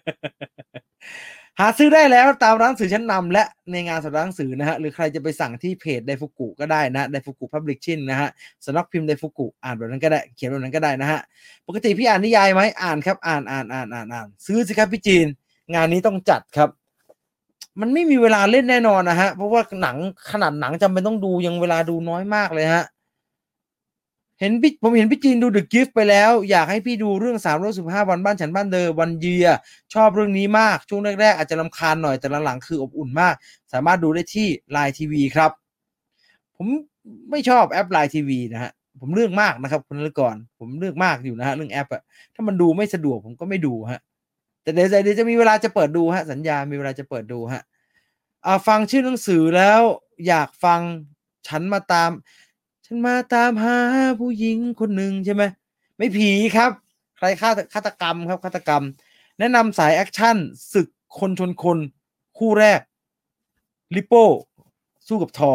หาซื้อได้แล้วตามร้านหนังสือชั้นนำและในงานสำนักหนังสือนะฮะหรือใครจะไปสั่งที่เพจไดฟุกุก็ได้นะไดฟุกุพับลิชชิ่งนะฮะสำนักพิมพ์ไดฟุกุอ่านแบบนั้นก็ได้เขียนแบบนั้นก็ได้นะฮะปกติพี่อ่านนิยายไหมอ่านครับอ่านอ่านอ่านอ่านอ่านซื้อสิครับพี่จีนงานนี้ต้องจัดครับมันไม่มีเวลาเล่นแน่นอนนะฮะเพราะว่าหนังขนาดหนังจำเป็นต้องดูยังเวลาดูน้อยมากเลยฮะเห็นพี่ผมเห็นพี่จีนดู The Gift ไปแล้วอยากให้พี่ดูเรื่องสามร้อยสิบห้าวันบ้านฉันบ้านเธอวันเยียชอบเรื่องนี้มากช่วงแรกๆอาจจะรำคาญหน่อยแต่หลังๆคืออบอุ่นมากสามารถดูได้ที่ Line ที วี ครับผมไม่ชอบแอป Line ที วี นะฮะผมเลือกมากนะครับคุณนฤกรผมเลือกมากอยู่นะฮะเรื่องแอปอะถ้ามันดูไม่สะดวกผมก็ไม่ดูฮะแต่เดี๋ยวเดี๋ยวจะมีเวลาจะเปิดดูฮะสัญญามีเวลาจะเปิดดูฮะอ่าฟังชื่อหนังสือแล้วอยากฟังฉันมาตาม ฉันมาตามหาผู้หญิงคนหนึ่งใช่ไหมไม่ผีครับใครฆาตฆาตกรรมครับฆาตกรรมแนะนำสายแอคชั่นศึกคนชนคนคู่แรกลิโป้สู้กับทอ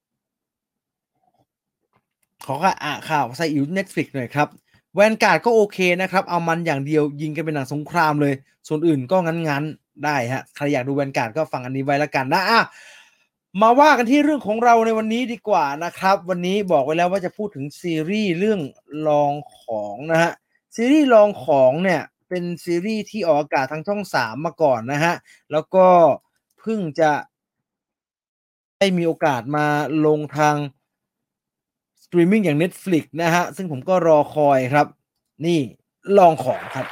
ขอค่ะอ่ะข่าวใส่อิ๋ว Netflix หน่อยครับแวนการ์ดก็โอเคนะครับเอามันอย่างเดียวยิงกันเป็นหนังสงครามเลยส่วนอื่นก็งั้นๆได้ฮะใครอยากดูแวนการ์ดก็ฟังอันนี้ไว้แล้วกันนะอ่ะมาว่ากันที่เรื่องของเราในวันนี้ดีกว่านะครับวันนี้บอกไว้แล้วว่าจะพูดถึงซีรีส์เรื่องลองของนะฮะซีรีส์ลองของเนี่ยเป็นซีรีส์ที่ออกอากาศทางช่องสามมาก่อนนะฮะแล้วก็เพิ่งจะได้มีโอกาสมาลงทางสตรีมมิ่งอย่าง Netflix นะฮะซึ่งผมก็รอคอยครับนี่ลองของครับ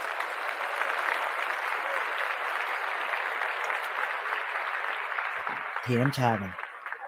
เทน้ำชากัน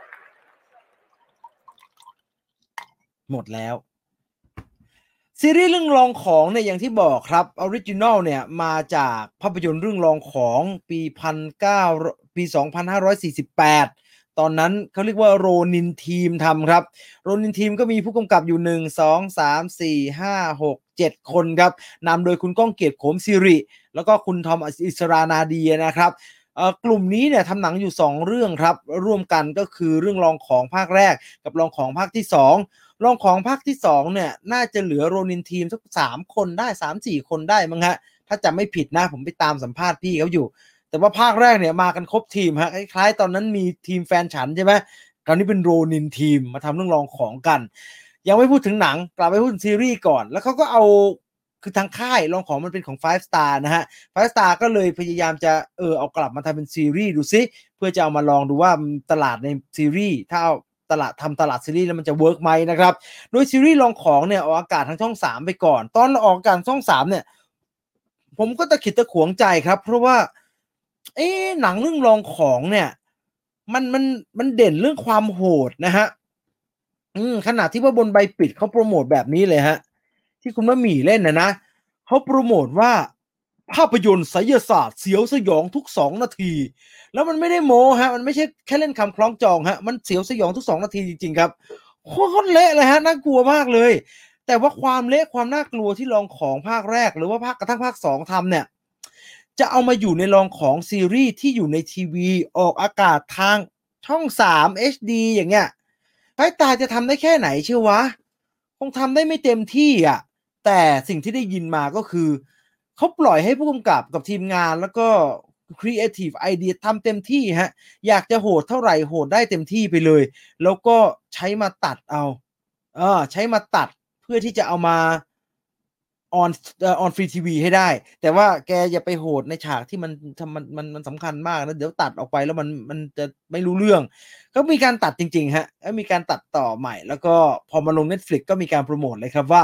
หมดแล้วซีรีส์เรื่องลองของเนี่ยอย่างที่บอกครับออริจินัลเนี่ยมาจากภาพยนตร์เรื่องลองของปีพันเก้าปีสองพันห้าร้อยสี่สิบแปดตอนนั้นเขาเรียกว่าโรนินทีมทำครับโรนินทีมก็มีผู้กำกับอยู่หนึ่ง สอง สาม สี่ ห้า หก เจ็ดคนครับนำโดยคุณก้องเกียรติโขมศิริแล้วก็คุณทอมอิสรานาเดียนะครับกลุ่มนี้เนี่ยทำหนังอยู่สองเรื่องครับร่วมกันก็คือเรื่องลองของภาคแรกกับลองของภาคที่สองลองของภาคที่สองเนี่ยน่าจะเหลือโรนินทีมสักสามคนได้ สามสี่ คนได้มั้งฮะถ้าจำไม่ผิดนะผมไปตามสัมภาษณ์พี่เขาอยู่แต่ว่าภาคแรกเนี่ยมากันครบทีมฮะคล้ายๆตอนนั้นมีทีมแฟนฉันใช่ไหมคราวนี้เป็นโรนินทีมมาทำเรื่องลองของกันยังไม่พูดถึงหนังกลับไปพูดถึงซีรีส์ก่อนแล้วเขาก็เอาคือทางค่ายลองของมันเป็นของ Five Star นะฮะ Five Star ก็เลยพยายามจะเออเอากลับมาทำเป็นซีรีส์ดูซิเพื่อจะเอามาลองดูว่าตลาดในซีรีส์ถ้าเอาตลาดทำตลาดซีรีส์แล้วมันจะเวิร์กไหมนะครับโดยซีรีส์ลองของเนี่ยออกอากาศทางช่องสามไปก่อนตอนออกอากาศช่องสามเนี่ยผมก็ตะขิดตะขวงใจครับเพราะว่าเอ๊ะหนังเรื่องลองของเนี่ยมันมันมันเด่นเรื่องความโหดนะฮะอืมขนาดที่ว่าบนใบปิดเขาโปรโมทแบบนี้เลยฮะที่คุณมะหมี่เล่นนะนะเขาโปรโมทว่าภาพยนตร์ไสยศาสตร์เสียวสยองทุกสองนาทีแล้วมันไม่ได้โม้ฮะมันไม่ใช่แค่เล่นคำคล้องจองฮะมันเสียวสยองทุกสองนาทีจริงๆครับโคตรเละเลยฮะน่ากลัวมากเลยแต่ว่าความเละความน่ากลัวที่ลองของภาคแรกหรือว่าภาคกระทั่งภาคสองทำเนี่ยจะเอามาอยู่ในลองของซีรีส์ที่อยู่ในทีวีออกอากาศทางช่องสาม เอช ดี อย่างเงี้ยไอ้ตายจะทำได้แค่ไหนเชียววะคงทำได้ไม่เต็มที่อ่ะแต่สิ่งที่ได้ยินมาก็คือเขาปล่อยให้ผู้กำกับกับทีมงานแล้วก็ Creative Idea ทำเต็มที่ฮะอยากจะโหดเท่าไหร่โหดได้เต็มที่ไปเลยแล้วก็ใช้มาตัดเอาเออใช้มาตัดเพื่อที่จะเอามาออนเอ่อออนฟรีทีวีให้ได้แต่ว่าแกอย่าไปโหดในฉากที่มันทำมันมันมันสำคัญมากนะเดี๋ยวตัดออกไปแล้วมันมันจะไม่รู้เรื่องก็มีการตัดจริงๆฮะแล้วมีการตัดต่อใหม่แล้วก็พอมาลง Netflix ก็มีการโปรโมทเลยครับว่า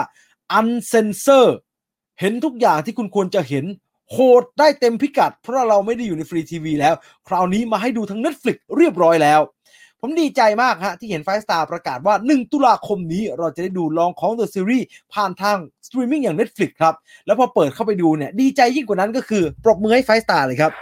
Uncensor เห็นทุกอย่างที่คุณควรจะเห็นโหดได้เต็มพิกัดเพราะเราไม่ได้อยู่ในฟรีทีวีแล้วคราวนี้มาให้ดูทาง Netflix เรียบร้อยแล้วผมดีใจมากฮะที่เห็น Five Star ประกาศว่าหนึ่งตุลาคมนี้เราจะได้ดูลองของ The Series ผ่านทางสตรีมมิ่งอย่าง Netflix ครับแล้วพอเปิดเข้าไปดูเนี่ยดีใจยิ่งกว่านั้นก็คือปรบมือให้ Five Star เลยครับ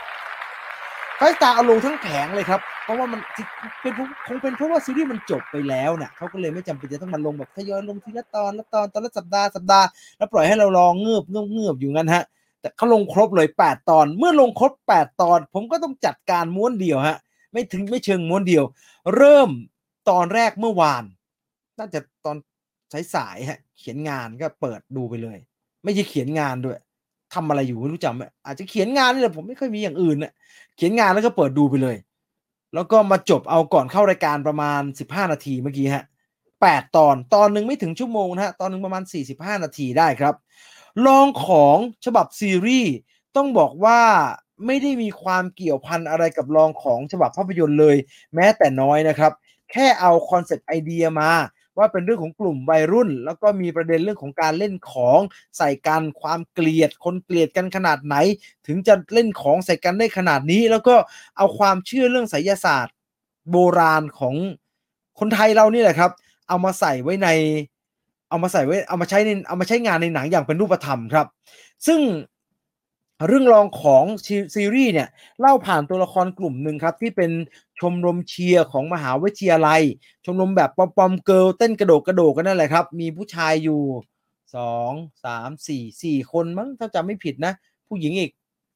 Five Star เอาลงทั้งแผงเลยครับเพราะว่ามันเป็นคงเป็นเพราะว่าซีรีส์มันจบไปแล้วเนี่ยเขาก็เลยไม่จำเป็นจะต้องมาลงแบบทยอยลงทีละตอนละตอนตอนละสัปดาห์สัปดาห์แล้วปล่อยให้เรารอเงือบเงือบเงือบอยู่งั้นฮะแต่เขาลงครบเลยแปดตอนเมื่อลงครบแปดตอนผมก็ต้องจัดการม้วนเดียวฮะไม่ถึงไม่เชิงม้วนเดียวเริ่มตอนแรกเมื่อวานน่าจะตอนสายๆฮะเขียนงานก็เปิดดูไปเลยไม่ใช่เขียนงานด้วยทำอะไรอยู่ไม่รู้จำอาจจะเขียนงานนี่แหละผมไม่ค่อยมีอย่างอื่นน่ะเขียนงานแล้วก็เปิดดูไปเลยแล้วก็มาจบเอาก่อนเข้ารายการประมาณสิบห้านาทีเมื่อกี้ฮะแปดตอนตอนนึงไม่ถึงชั่วโมงนะฮะตอนนึงประมาณสี่สิบห้านาทีได้ครับลองของฉบับซีรีส์ต้องบอกว่าไม่ได้มีความเกี่ยวพันอะไรกับลองของฉบับภาพยนตร์เลยแม้แต่น้อยนะครับแค่เอาคอนเซปต์ไอเดียมาว่าเป็นเรื่องของกลุ่มวัยรุ่นแล้วก็มีประเด็นเรื่องของการเล่นของใส่กันความเกลียดคนเกลียดกันขนาดไหนถึงจะเล่นของใส่กันได้ขนาดนี้แล้วก็เอาความเชื่อเรื่องไสยศาสตร์โบราณของคนไทยเรานี่แหละครับเอามาใส่ไว้ในเอามาใส่ไว้เอามาใช้ในเอามาใช้งานในหนังอย่างเป็นรูปธรรมครับซึ่งเรื่องรองของซีรีส์เนี่ยเล่าผ่านตัวละครกลุ่มหนึ่งครับที่เป็นชมรมเชียร์ของมหาวิทยาลัยชมรมแบบปอมปอมเกิร์ลเต้นกระโดดกระโดดกันนั่นแหละครับมีผู้ชายอยู่สอง สาม สี่ สี่คนมั้งถ้าจำไม่ผิดนะผู้หญิงอีก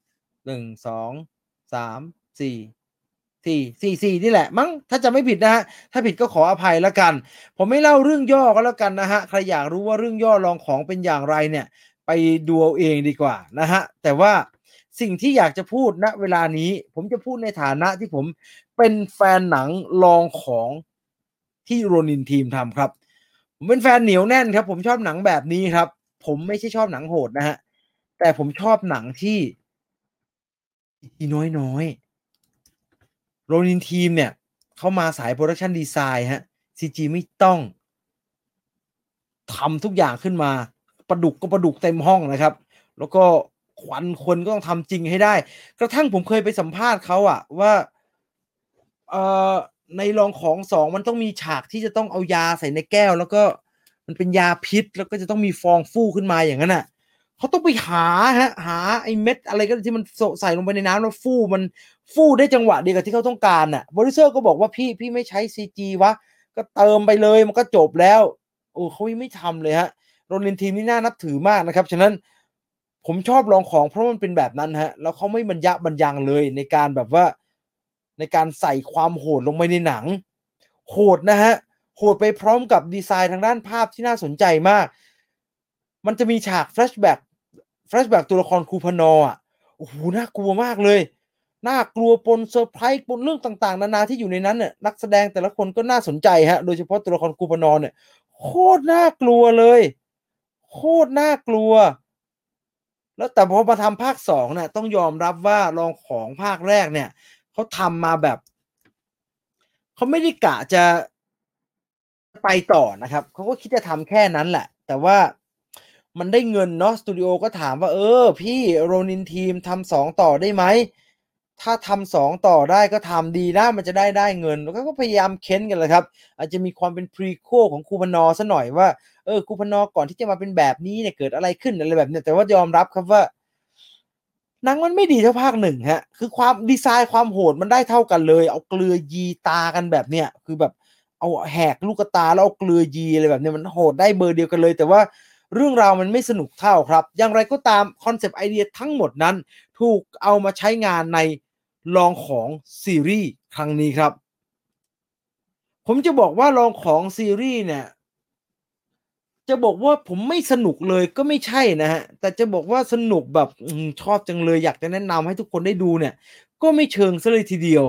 หนึ่ง สอง สาม สี่ สี่ สี่ สี่ นี่แหละมั้งถ้าจำไม่ผิดนะครับถ้าผิดก็ขออภัยแล้วกันผมไม่เล่าเรื่องย่อก็แล้วกันนะครับใครอยากรู้ว่าเรื่องย่อลองของเป็นอย่างไรเนี่ยไปดูเอาเองดีกว่านะครับแต่ว่าสิ่งที่อยากจะพูดณเวลานี้ผมจะพูดในฐานะที่ผมเป็นแฟนหนังลองของที่ Ronin Team ทำครับผมเป็นแฟนเหนียวแน่นครับผมชอบหนังแบบนี้ครับผมไม่ใช่ชอบหนังโหดนะครับแต่ผมชอบหนังที่ซี จี น้อยๆ Ronin Team เนี่ยเขามาสาย Production Design ครับ ซี จี ไม่ต้องทำทุกอย่างขึ้นมาปลาดุกก็ปลาดุกเต็มห้องนะครับแล้วก็ควันคนก็ต้องทำจริงให้ได้กระทั่งผมเคยไปสัมภาษณ์เขาอะว่าเอ่อในลองของสองมันต้องมีฉากที่จะต้องเอายาใส่ในแก้วแล้วก็มันเป็นยาพิษแล้วก็จะต้องมีฟองฟู่ขึ้นมาอย่างนั้นน่ะเขาต้องไปหาครับหาไอ้เม็ดอะไรก็ได้ที่มันโสะใส่ลงไปในน้ำแล้วฟู่มันฟู่ได้จังหวะเดียวกับที่เขาต้องการน่ะโปรดิวเซอร์ก็บอกว่าพี่พี่ไม่ใช้ ซี จี วะก็เติมไปเลยมันก็จบแล้วโอ้เขายังไม่ทำเลยครับ Ronin Team นี่น่านับถือมากนะครับฉะนั้นผมชอบลองของเพราะมันเป็นแบบนั้นครับแล้วเขาไม่บรรยะบรรยังเลยในการแบบว่าในการใส่ความโหดลงไปในหนังโหดนะฮะโหดไปพร้อมกับดีไซน์ทางด้านภาพที่น่าสนใจมากมันจะมีฉากแฟลชแบ็กแฟลชแบ็กตัวละครคูพานอร์อะโอ้โฮน่ากลัวมากเลยน่ากลัวปนเซอร์ไพรส์ปนเรื่องต่างๆนานาที่อยู่ในนั้นน่ะนักแสดงแต่ละคนก็น่าสนใจครับโดยเฉพาะตัวละครคูพานอร์เนี่ยโคตรน่ากลัวเลยโคตรน่ากลัวแล้วแต่พอมาทำภาคสองเนี่ยต้องยอมรับว่าลองของภาคแรกเนี่ยเขาทำมาแบบเขาไม่ได้กะจะไปต่อนะครับเขาก็คิดจะทำแค่นั้นแหละแต่ว่ามันได้เงินเนาะสตูดิโอก็ถามว่าเออพี่ Ronin Team ทำสองต่อได้ไหมถ้าทำสองต่อได้ก็ทำดีนะมันจะได้ได้เงินแล้วก็พยายามเค้นกันแหละครับอาจจะมีความเป็น Prequel ของคูพานอร์สักหน่อยว่าเออคูพานอร์ก่อนที่จะมาเป็นแบบนี้เนี่ยเกิดอะไรขึ้นอะไรแบบเนี้ยแต่ว่ายอมรับครับว่าหนังมันไม่ดีเท่าภาคหนึ่งครับคือความดีไซน์ความโหดมันได้เท่ากันเลยเอาเกลือยีตากันแบบเนี้ยคือแบบเอาแหกลูกตาแล้วเอาเกลือยีอะไรแบบเนี้ยมันโหดได้เบอร์เดียวกันเลยแต่ว่าเรื่องราวมันไม่สนุกเท่าครับอย่างไรก็ตามคอนเซปต์ไอเดียทั้งหมดนั้นถูกเอามาใช้งานในลองของซีรีส์ครั้งนี้ครับผมจะบอกว่าลองของซีรีส์เนี่ย จะบอกว่าผมไม่สนุกเลยก็ไม่ใช่นะครับแต่จะบอกว่าสนุกแบบอื้อฮือชอบจังเลยอยากจะแนะนำให้ทุกคนได้ดูเนี่ยก็ไม่เชิงเสียเลยทีเดียว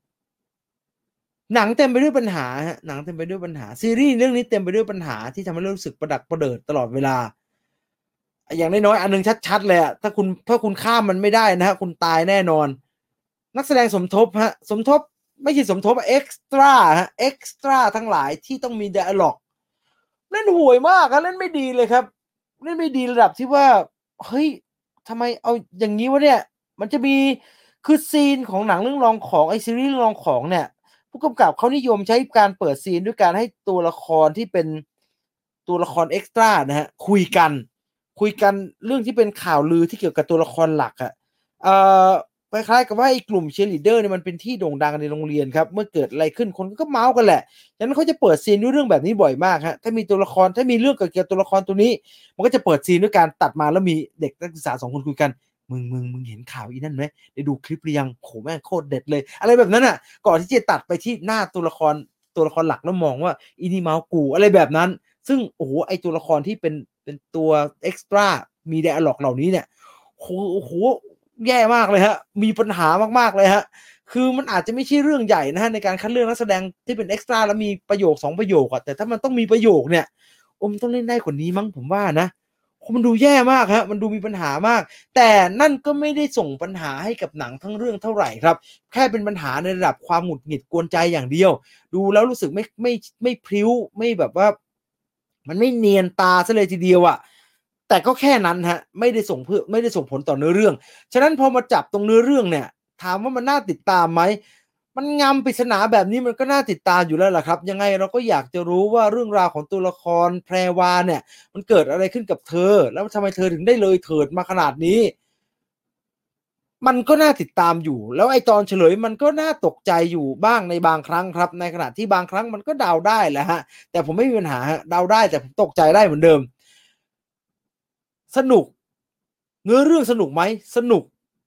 หนังเต็มไปด้วยปัญหาครับหนังเต็มไปด้วยปัญหาซีรีส์เรื่องนี้เต็มไปด้วยปัญหาที่ทำให้เรารู้สึกประดักประเดิดตลอดเวลาอย่างน้อยๆอันหนึ่งชัดๆเลยอะถ้าคุณถ้าคุณข้ามมันไม่ได้นะครับคุณตายแน่นอนนักแสดงสมทบครับสมทบไม่ใช่สมทบอะเอ็กซ์ตร้าครับเอ็กซ์ตร้าทั้งหลายที่ต้องมี dialogue เล่นห่วยมากครับเล่นไม่ดีเลยครับเล่นไม่ดีระดับที่ว่าเฮ้ยทำไมเอาอย่างงี้วะเนี่ยมันจะมีคือซีนของหนังเรื่องลองของไอ้ซีรีส์เรื่องลองของเนี่ยผู้กำกับเขานิยมใช้การเปิดซีนด้วยการให้ตัวละครที่เป็นตัวละครเอ็กซ์ตร้านะครับคุยกันคุยกันเรื่องที่เป็นข่าวลือที่เกี่ยวกับตัวละครหลักอะเอ่อคล้ายๆกับว่าไอ้กลุ่ม Cheerleader เนี่ยมันเป็นที่โด่งดังในโรงเรียนครับเมื่อเกิดอะไรขึ้นคนก็เมาท์กันแหละ ฉะนั้นเขาจะเปิดซีนด้วยเรื่องแบบนี้บ่อยมากครับถ้ามีตัวละครถ้ามีเรื่องเกี่ยวกับตัวละครตัวนี้มันก็จะเปิดซีนด้วยการตัดมาแล้วมีเด็กนักศึกษาสองคนคุยกันมึงมึงมึงเห็นข่าวอีนั่นไหมได้ดูคลิปหรือยังโหแม่งโคตรเด็ดเลยอะไรแบบนั้นอ่ะก่อนที่จะตัดไปที่หน้าตัวละครตัวละครหลักแล้วมองว่าอีนี่เมาส์กูอะไรแบบนั้นซึ่งโอ้โหไอตัวละครที่เป็นเป็นตัวเอ็กซ์ตร้ามี dialog เหล่านี้เนี่ยโหโอ้โหแย่มากเลยฮะมีปัญหามากๆเลยฮะ คือมันอาจจะไม่ใช่เรื่องใหญ่นะฮะในการคัดเลือกนักแสดงที่เป็นเอ็กซ์ตร้าแล้วมีประโยคสองประโยคอะแต่ถ้ามันต้องมีประโยคเนี่ยโอ้มันต้องเล่นได้กว่านี้มั้งผมว่านะโอ้มันดูแย่มากครับมันดูมีปัญหามากแต่นั่นก็ไม่ได้ส่งปัญหาให้กับหนังทั้งเรื่องเท่าไรครับแค่เป็นปัญหาในระดับความหงุดหงิดกวนใจอย่างเดียวดูแล้วรู้สึกไม่ไม่ไม่พริ้วไม่แบบว่ามันไม่เนียนตาเสียเลยทีเดียวอะแต่ก็แค่นั้นครับไม่ได้ส่งเพื่อไม่ได้ส่งผลต่อเนื้อเรื่องฉะนั้นพอมาจับตรงเนื้อเรื่องเนี่ย ถามว่ามันน่าติดตามไหม มันงำปริศนาแบบนี้มันก็น่าติดตามอยู่แล้วล่ะครับ ยังไงเราก็อยากจะรู้ว่าเรื่องราวของตัวละครแพรวาเนี่ยมันเกิดอะไรขึ้นกับเธอ แล้วทำไมเธอถึงได้เลยเถิดมาขนาดนี้ มันก็น่าติดตามอยู่ แล้วไอ้ตอนเฉลยมันก็น่าตกใจอยู่บ้างในบางครั้งครับ ในขณะที่บางครั้งมันก็เดาได้แหละฮะแต่ผมไม่มีปัญหาฮะเดาได้แต่ผมตกใจได้เหมือนเดิม สนุกเนื้อเรื่องสนุกไหมสนุก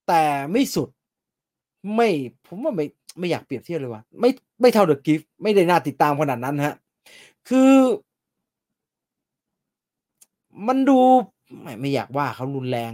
แต่ไม่สุดไม่ผมว่าไม่ไม่อยากเปรียบเทียบเลยว่ะไม่ไม่เท่า The Gift ไม่ได้น่าติดตามขนาดนั้นครับคือมันดูไม่ไม่อยากว่าเขารุนแรง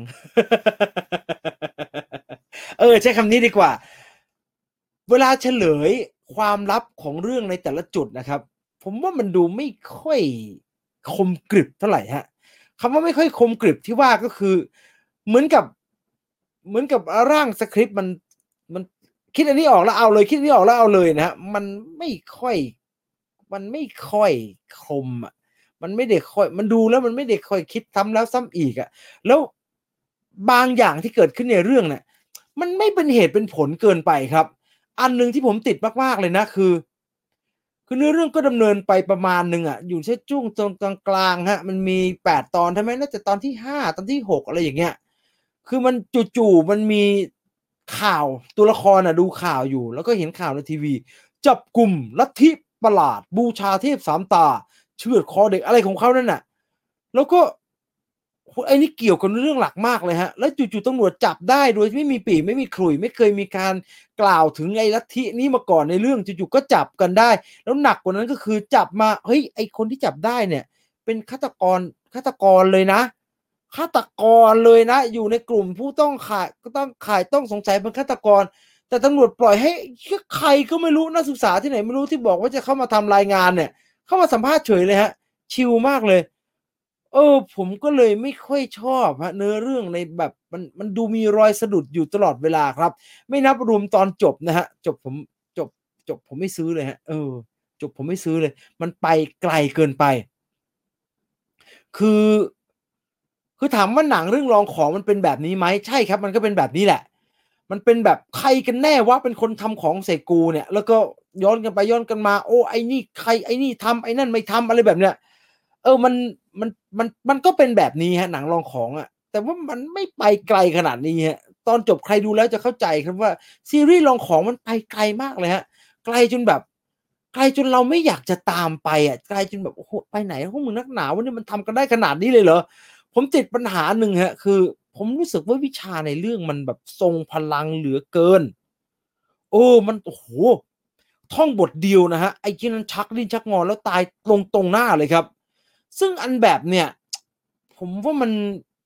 เออใช้คำนี้ดีกว่าเวลาเฉลยความลับของเรื่องในแต่ละจุดนะครับผมว่ามันดูไม่ค่อยคมกริบเท่าไรครับคำว่าไม่ค่อยคมกริบที่ว่าก็คือเหมือนกับเหมือนกับอาร่างสคริปต์มันมันคิดอันนี้ออกแล้วเอาเลยคิดอันนี้ออกแล้วเอาเลยนะครับมันไม่ค่อยมันไม่ค่อยคมอะมันไม่ได้ค่อยมันดูแล้วมันไม่ได้ค่อยคิดซ้ำแล้วซ้ำอีกอะแล้วบางอย่างที่เกิดขึ้นในเรื่องเนี่ยมันไม่เป็นเหตุเป็นผลเกินไปครับอันหนึ่งที่ผมติดมากๆเลยนะคือ คือเนื้อเรื่องก็ดำเนินไปประมาณหนึ่งอะอยู่แค่ช่วงตรงกลางๆครับมันมีแปดตอนใช่ไหมน่าจะตอนที่ห้าตอนที่หกอะไรอย่างเงี้ยคือมันจู่ๆมันมีข่าวตัวละครน่ะดูข่าวอยู่แล้วก็เห็นข่าวในทีวีจับกลุ่มลัทธิประหลาดบูชาเทพสามตาเชือดคอเด็กอะไรของเขานั่นน่ะแล้วก็โอ้โฮไอ้นี่เกี่ยวกับเรื่องหลักมากเลยครับแล้วจู่ๆตำรวจจับได้โดยที่ไม่มีปี่ไม่มีขลุ่ยไม่เคยมีการกล่าวถึงไอ้ลัทธินี้มาก่อนในเรื่องจู่ๆก็จับกันได้ แล้วหนักกว่านั้นก็คือจับมาเฮ้ยไอ้คนที่จับได้เนี่ยเป็นฆาตกรฆาตกรเลยนะฆาตกรเลยนะอยู่ในกลุ่มผู้ต้องข่ายก็ต้องข่ายต้องสงสัยเป็นฆาตกรแต่ตำรวจปล่อยให้เหี้ยใครก็ไม่รู้นักศึกษาที่ไหนไม่รู้ที่บอกว่าจะเข้ามาทำรายงานเนี่ยเข้ามาสัมภาษณ์เฉยเลยครับชิลมากเลยเออผมก็เลยไม่ค่อยชอบครับเนื้อเรื่องในแบบมันมันดูมีรอยสะดุดอยู่ตลอดเวลาครับไม่นับรวมตอนจบนะครับจบผมจบจบผมไม่ซื้อเลยครับเออ จบผมไม่ซื้อเลย มันไปไกลเกินไป คือคือถามว่าหนังเรื่องลองของมันเป็นแบบนี้ไหมใช่ครับมันก็เป็นแบบนี้แหละมันเป็นแบบใครกันแน่วะเป็นคนทำของใส่กูเนี่ยแล้วก็ย้อนกันไปย้อนกันมาโอ้ไอ้นี่ใครไอ้นี่ทำไอ้นั่นไม่ทำอะไรแบบเนี้ยเออมันมันมันมันก็เป็นแบบนี้ครับหนังลองของอะแต่ว่ามันไม่ไปไกลขนาดนี้ครับตอนจบใครดูแล้วจะเข้าใจครับว่าซีรีส์ลองของมันไปไกลมากเลยครับ ไกลจนแบบไกลจนเราไม่อยากจะตามไปอะไกลจนแบบโอ้โฮไปไหนของมึงนักหนาวะเนี่ยมันทำกันได้ขนาดนี้เลยเหรอผมติดปัญหาหนึ่งครับคือผมรู้สึกว่าวิชาในเรื่องมันแบบทรงพลังเหลือเกินเออมันโอ้โฮท่องบทเดียวนะครับไอ้ที่นั้นชักดิ้นชักงอแล้วตายลงตรงหน้าเลยครับซึ่งอันแบบเนี่ยผมว่ามัน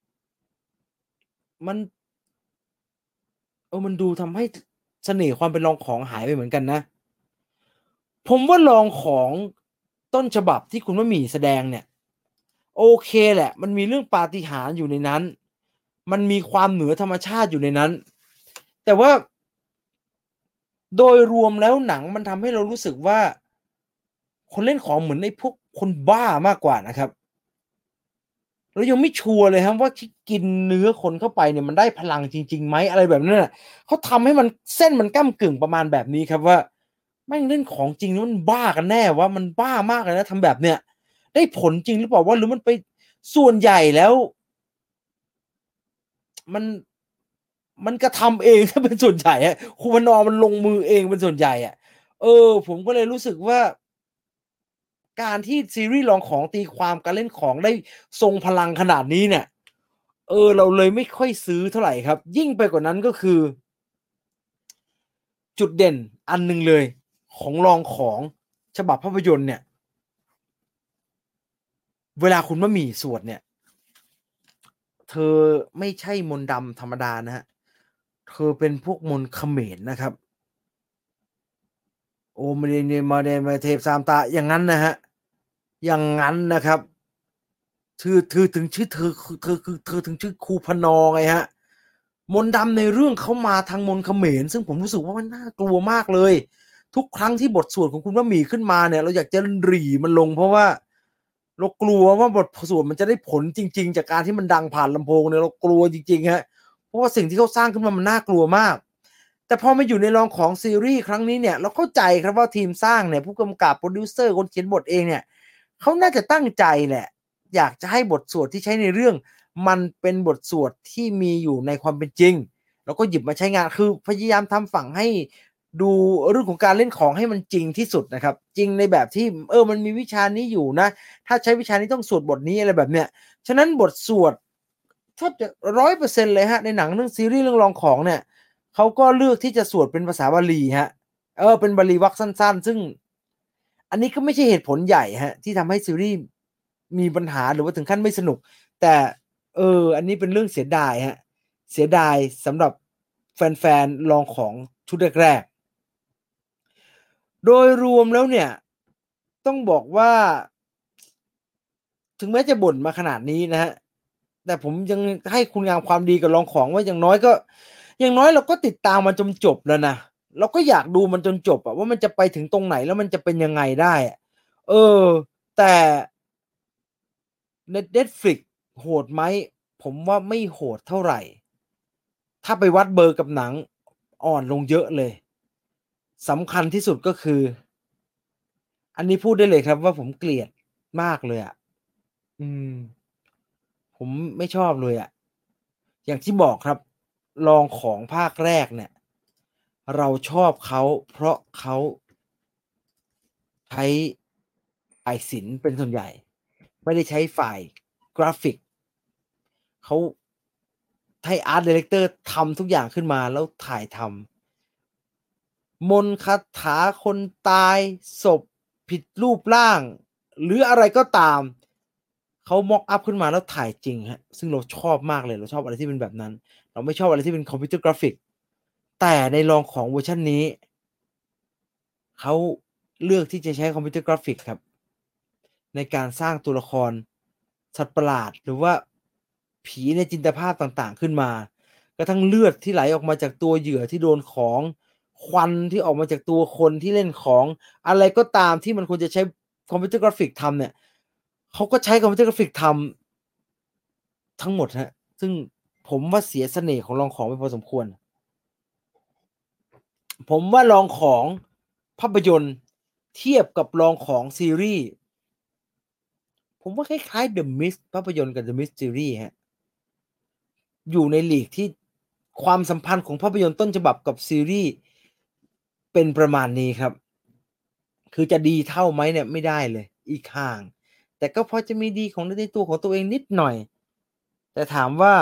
มันเออมันดูทำให้เสน่ห์ความเป็นลองของหายไปเหมือนกันนะ ผมว่าลองของต้นฉบับที่คุณมะหมี่แสดงเนี่ยโอเคแหละมันมีเรื่องปาฏิหาริย์อยู่ในนั้นมันมีความเหนือธรรมชาติอยู่ในนั้นแต่ว่าโดยรวมแล้วหนังมันทำให้เรารู้สึกว่าคนเล่นของเหมือนไอ้พวกคนบ้ามากกว่านะครับเรายังไม่ชัวร์เลยครับว่าที่กินเนื้อคนเข้าไปเนี่ยมันได้พลังจริงๆไหมอะไรแบบนั้นน่ะเขาทำให้มันเส้นมันก้ำกึ่งประมาณแบบนี้ครับว่าแม่งเล่นของจริงแล้วมันบ้ากันแน่วะมันบ้ามากเลยนะทำแบบเนี้ยได้ผลจริงหรือเปล่าวะหรือมันไปส่วนใหญ่แล้วมันมันกระทำเองเสียเป็นส่วนใหญ่อะคุณวันนอร์มันลงมือเองเป็นส่วนใหญ่อะเออผมก็เลยรู้สึกว่า การที่ซีรีส์ลองของตีความการเล่นของได้ทรงพลังขนาดนี้เนี่ยเออเราเลยไม่ค่อยซื้อเท่าไรครับยิ่งไปกว่านั้นก็คือจุดเด่นอันหนึ่งเลยของลองของฉบับภาพยนตร์เนี่ยเวลาคุณมะหมี่สวดเนี่ยเธอไม่ใช่มนต์ดำธรรมดานะครับเธอเป็นพวกมนต์เขมรนะครับโอมเรเนมาเดมาเทพซามตาอย่างงั้นนะครับอย่างงั้นนะครับคือเธอถึงชื่อเธอคือเธอคือเธอถึงชื่อครูพนอไงครับ มนต์ดำในเรื่องเขามาทางมนต์เขมรซึ่งผมรู้สึกว่ามันน่ากลัวมากเลยทุกครั้งที่บทสวดของคุณพระหมี่ขึ้นมาเนี่ยเราอยากจะหรี่มันลงเพราะว่าเรากลัวว่าบทสวดมันจะได้ผลจริงๆจากการที่มันดังผ่านลำโพงเนี่ยเรากลัวจริงๆครับเพราะว่าสิ่งที่เขาสร้างขึ้นมามันน่ากลัวมากแต่พอมาอยู่ในรองของซีรีส์ครั้งนี้เนี่ยเราเข้าใจครับว่าทีมสร้างเนี่ยผู้กำกับโปรดิวเซอร์คนเขียนบทเองเนี่ยเขาน่าจะตั้งใจแหละอยากจะให้บทสวดที่ใช้ในเรื่อง มันเป็นบทสวดที่มีอยู่ในความเป็นจริงแล้วก็หยิบมาใช้งานคือพยายามทำฝั่งให้ดูเรื่องของการเล่นของให้มันจริงที่สุดนะครับจริงในแบบที่เออมันมีวิชานี้อยู่นะถ้าใช้วิชานี้ต้องสวดบทนี้อะไรแบบเนี้ยฉะนั้นบทสวดแทบจะ ร้อยเปอร์เซ็นต์ เลยครับในหนังเรื่องซีรีส์เรื่องลองของเนี่ยเขาก็เลือกที่จะสวดเป็นภาษาบาลีครับเออเป็นบาลีวรรคสั้นๆซึ่งอันนี้ก็ไม่ใช่เหตุผลใหญ่ครับที่ทำให้ซีรีส์มีปัญหาหรือว่าถึงขั้นไม่สนุกแต่เอออันนี้เป็นเรื่องเสียดายครับเสียดายสำหรับแฟนๆลองของชุดแรกๆโดยรวมแล้วเนี่ยต้องบอกว่าถึงแม้จะบ่นมาขนาดนี้นะครับแต่ผมยังให้คุณงามความดีกับลองของว่าอย่างน้อยก็อย่างน้อยเราก็ติดตามมันจนจบแล้วนะเราก็อยากดูมันจนจบอะว่ามันจะไปถึงตรงไหนแล้วมันจะเป็นยังไงได้อะเออแต่ใน Netflix โหดไหมผมว่าไม่โหดเท่าไรถ้าไปวัดเบอร์กับหนังอ่อนลงเยอะเลยสำคัญที่สุดก็คืออันนี้พูดได้เลยครับว่าผมเกลียดมากเลยอะอืมผมไม่ชอบเลยอะ อย่างที่บอกครับลองของภาคแรกเนี่ยเราชอบเขาเพราะเขาใช้ฝ่ายศิลป์เป็นส่วนใหญ่ไม่ได้ใช้ฝ่ายกราฟิกเขาให้ Art Director ทำทุกอย่างขึ้นมาแล้วถ่ายทำมนต์คาถาคนตายศพผิดรูปร่างหรืออะไรก็ตามเขา mock up ขึ้นมาแล้วถ่ายจริงครับซึ่งเราชอบมากเลยเราชอบอะไรที่เป็นแบบนั้น เราไม่ชอบอะไรที่เป็นคอมพิวเตอร์กราฟิกแต่ในลองของเวอร์ชันนี้เขาเลือกที่จะใช้คอมพิวเตอร์กราฟิกครับในการสร้างตัวละครสัตว์ประหลาดหรือว่าผีในจินตภาพต่างๆขึ้นมากระทั่งเลือดที่ไหลออกมาจากตัวเหยื่อที่โดนของควันที่ออกมาจากตัวคนที่เล่นของอะไรก็ตามที่มันควรจะใช้คอมพิวเตอร์กราฟิกทำเนี่ยเขาก็ใช้คอมพิวเตอร์กราฟิกทำทั้งหมดครับซึ่งผมว่าเสียเสน่ห์ของลองของไปพอสมควร ผมว่าลองของภาพยนตร์เทียบกับลองของซีรีส์ผมว่าคล้ายๆ The Mist ภาพยนตร์กับ The Mist ซีรีส์ครับอยู่ในลีกที่ความสัมพันธ์ของภาพยนตร์ต้นฉบับกับซีรีส์เป็นประมาณนี้ครับคือจะดีเท่าไหมเนี่ยไม่ได้เลยอีกห่างแต่ก็พอจะมีดีของในตัวของตัวเองนิดหน่อยแต่ถามว่า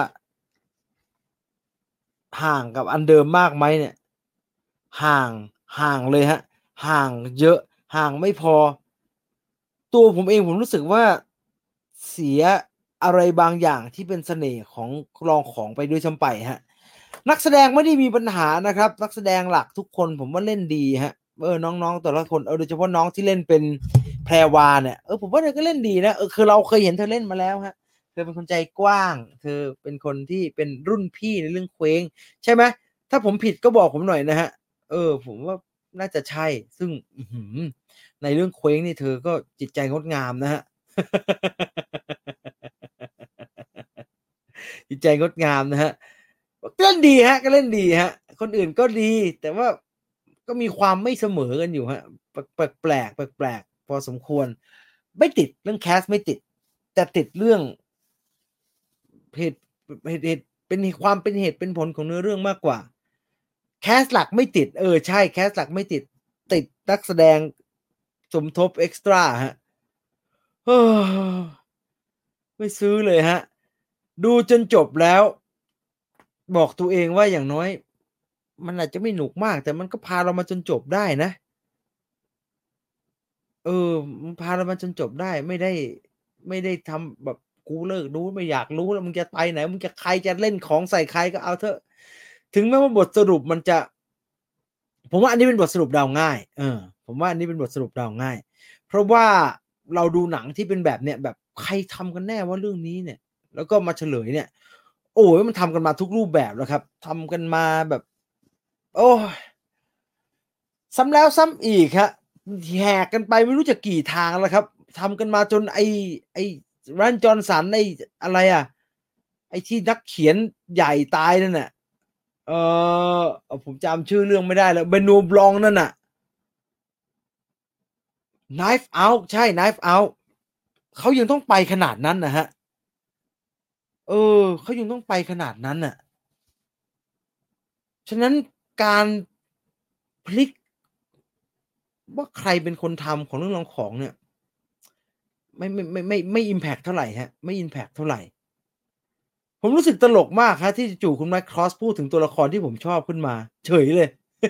ห่างกับอันเดิมมากไหมเนี่ย ห่างห่างเลยครับห่างเยอะห่างไม่พอตัวผมเองผมรู้สึกว่าเสียอะไรบางอย่างที่เป็นเสน่ห์ของลองของไปด้วยซ้ำไปครับนักแสดงไม่ได้มีปัญหานะครับนักแสดงหลักทุกคนผมว่าเล่นดีครับเออน้องๆแต่ละคนเออโดยเฉพาะน้องที่เล่นเป็นแพรวาเนี่ยเออผมว่าเธอก็เล่นดีนะเออคือเราเคยเห็นเธอเล่นมาแล้วครับเธอเป็นคนใจกว้างเธอเป็นคนที่เป็นรุ่นพี่ในเรื่องเคว้งใช่ไหมถ้าผมผิดก็บอกผมหน่อยนะครับ เออผมว่าน่าจะใช่ซึ่งอื้อฮือในเรื่องเคว้งนี่เธอก็จิตใจงดงามนะครับจิตใจงดงามนะครับก็เล่นดีครับก็เล่นดีครับคนอื่นก็ดีแต่ว่าก็มีความไม่เสมอกันอยู่ครับแปลกแปลกแปลกๆพอสมควรไม่ติดเรื่องแคสต์ไม่ติดแต่ติดเรื่องเหตุเหตุเหตุเป็นความเป็นเหตุเป็นผลของเนื้อเรื่องมากกว่า แคสต์หลักไม่ติดเออใช่แคสต์หลักไม่ติดติดนักแสดงสมทบเอ็กซ์ตร้าครับเออไม่ซื้อเลยครับดูจนจบแล้วบอกตัวเองว่าอย่างน้อยมันอาจจะไม่หนุกมากแต่มันก็พาเรามาจนจบได้นะเออมันพาเรามาจนจบได้ไม่ได้ไม่ได้ทำแบบกูเลิกดูไม่อยากรู้แล้วมึงจะไปไหนมึงจะใครจะเล่นของใส่ใครก็เอาเถอะถึงแม้ว่าบทสรุปมันจะ ผมว่าอันนี้เป็นบทสรุปเดาง่ายเออผมว่าอันนี้เป็นบทสรุปเดาง่ายเพราะว่าเราดูหนังที่เป็นแบบเนี้ยแบบใครทำกันแน่ว่าเรื่องนี้เนี่ยแล้วก็มาเฉลยเนี่ยโอ้โฮมันทำกันมาทุกรูปแบบแล้วครับทำกันมาแบบโอ๊ยซ้ำแล้วซ้ำอีกครับแหกกันไปไม่รู้จะกี่ทางแล้วครับทำกันมาจนไอ้ไอ้ Rian Johnson ไอ้อะไรอะไอ้ที่นักเขียนใหญ่ตายนั่นน่ะเอ่อผมจำชื่อเรื่องไม่ได้แล้ว Benoit Blanc นั่นน่ะ Knives Out ใช่ Knives Out เขายังต้องไปขนาดนั้นนะครับเออเขายังต้องไปขนาดนั้นน่ะฉะนั้นการพลิกว่าใครเป็นคนทำของเรื่องรองของเนี่ยไม่ไม่ไม่ไม่ไม่อิมแพกเท่าไรครับไม่อิมแพกเท่าไรผมรู้สึกตลกมากครับที่จู่ๆคุณ Mike Cross พูดถึงตัวละครที่ผมชอบขึ้นมาเฉยเลย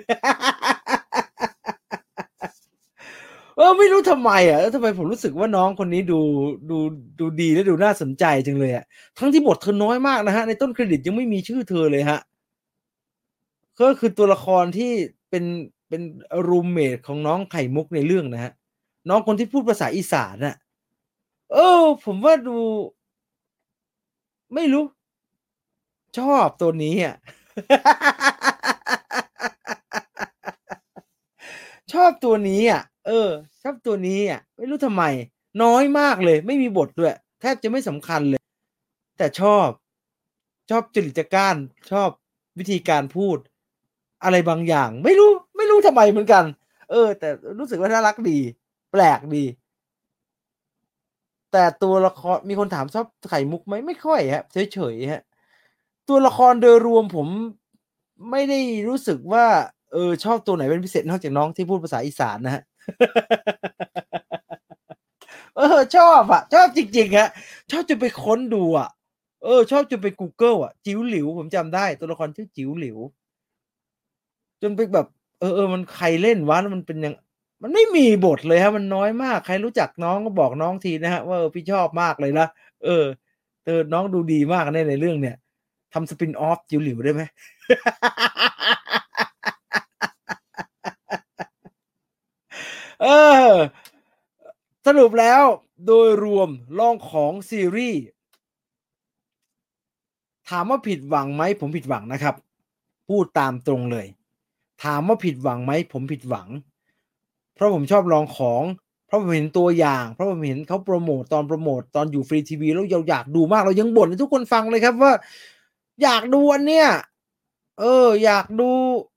เออไม่รู้ทำไมอะแล้วทำไมผมรู้สึกว่าน้องคนนี้ดูดูดูดีและดูน่าสนใจจังเลยอะทั้งที่บทเธอน้อยมากนะครับในต้นเครดิตยังไม่มีชื่อเธอเลยครับก็คือตัวละครที่เป็นเป็นรูมเมตของน้องไข่มุกในเรื่องนะครับน้องคนที่พูดภาษาอีสานน่ะเออผมว่าดูไม่รู้ชอบตัวนี้อะ ชอบตัวนี้อะเออชอบตัวนี้อะไม่รู้ทำไมน้อยมากเลยไม่มีบทด้วยแทบจะไม่สำคัญเลยแต่ชอบชอบจริตจักร้านชอบวิธีการพูดอะไรบางอย่างไม่รู้ไม่รู้ทำไมเหมือนกันเออแต่รู้สึกว่าน่ารักดีแปลกดีแต่ตัวละครมีคนถามชอบไข่มุกไหมไม่ค่อยครับเฉยๆครับตัวละครโดยรวมผมไม่ได้รู้สึกว่าเออชอบตัวไหนเป็นพิเศษนอกจากน้องที่พูดภาษาอีสานนะครับ เออชอบอะชอบจริงๆครับชอบจนไปค้นดูอะเออชอบจนไปกูเกิลอะจิ๋วหลิวผมจำได้ตัวละครชื่อจิ๋วหลิวจนไปแบบเออๆมันใครเล่นวะแล้วมันเป็นยังมันไม่มีบทเลยครับมันน้อยมากใครรู้จักน้องก็บอกน้องทีนะครับว่าเออพี่ชอบมากเลยนะเออเออน้องดูดีมากนะในเรื่องเนี่ยทำ spin-off จิ๋วหลิวได้ไหมเออสรุปแล้วโดยรวมลองของซีรีส์ ถามว่าผิดหวังไหมผมผิดหวังนะครับพูดตามตรงเลยถามว่าผิดหวังไหมผมผิดหวังเพราะผมชอบลองของเพราะผมเห็นตัวอย่างเพราะผมเห็นเขาโพรโมตตอนโพรโมตตอนอยู่ฟรีทีวีแล้วเราอยากดูมากเรายังบ่นให้ทุกคนฟังเลยครับว่าอยากดูอันเนี้ยเอออยากดู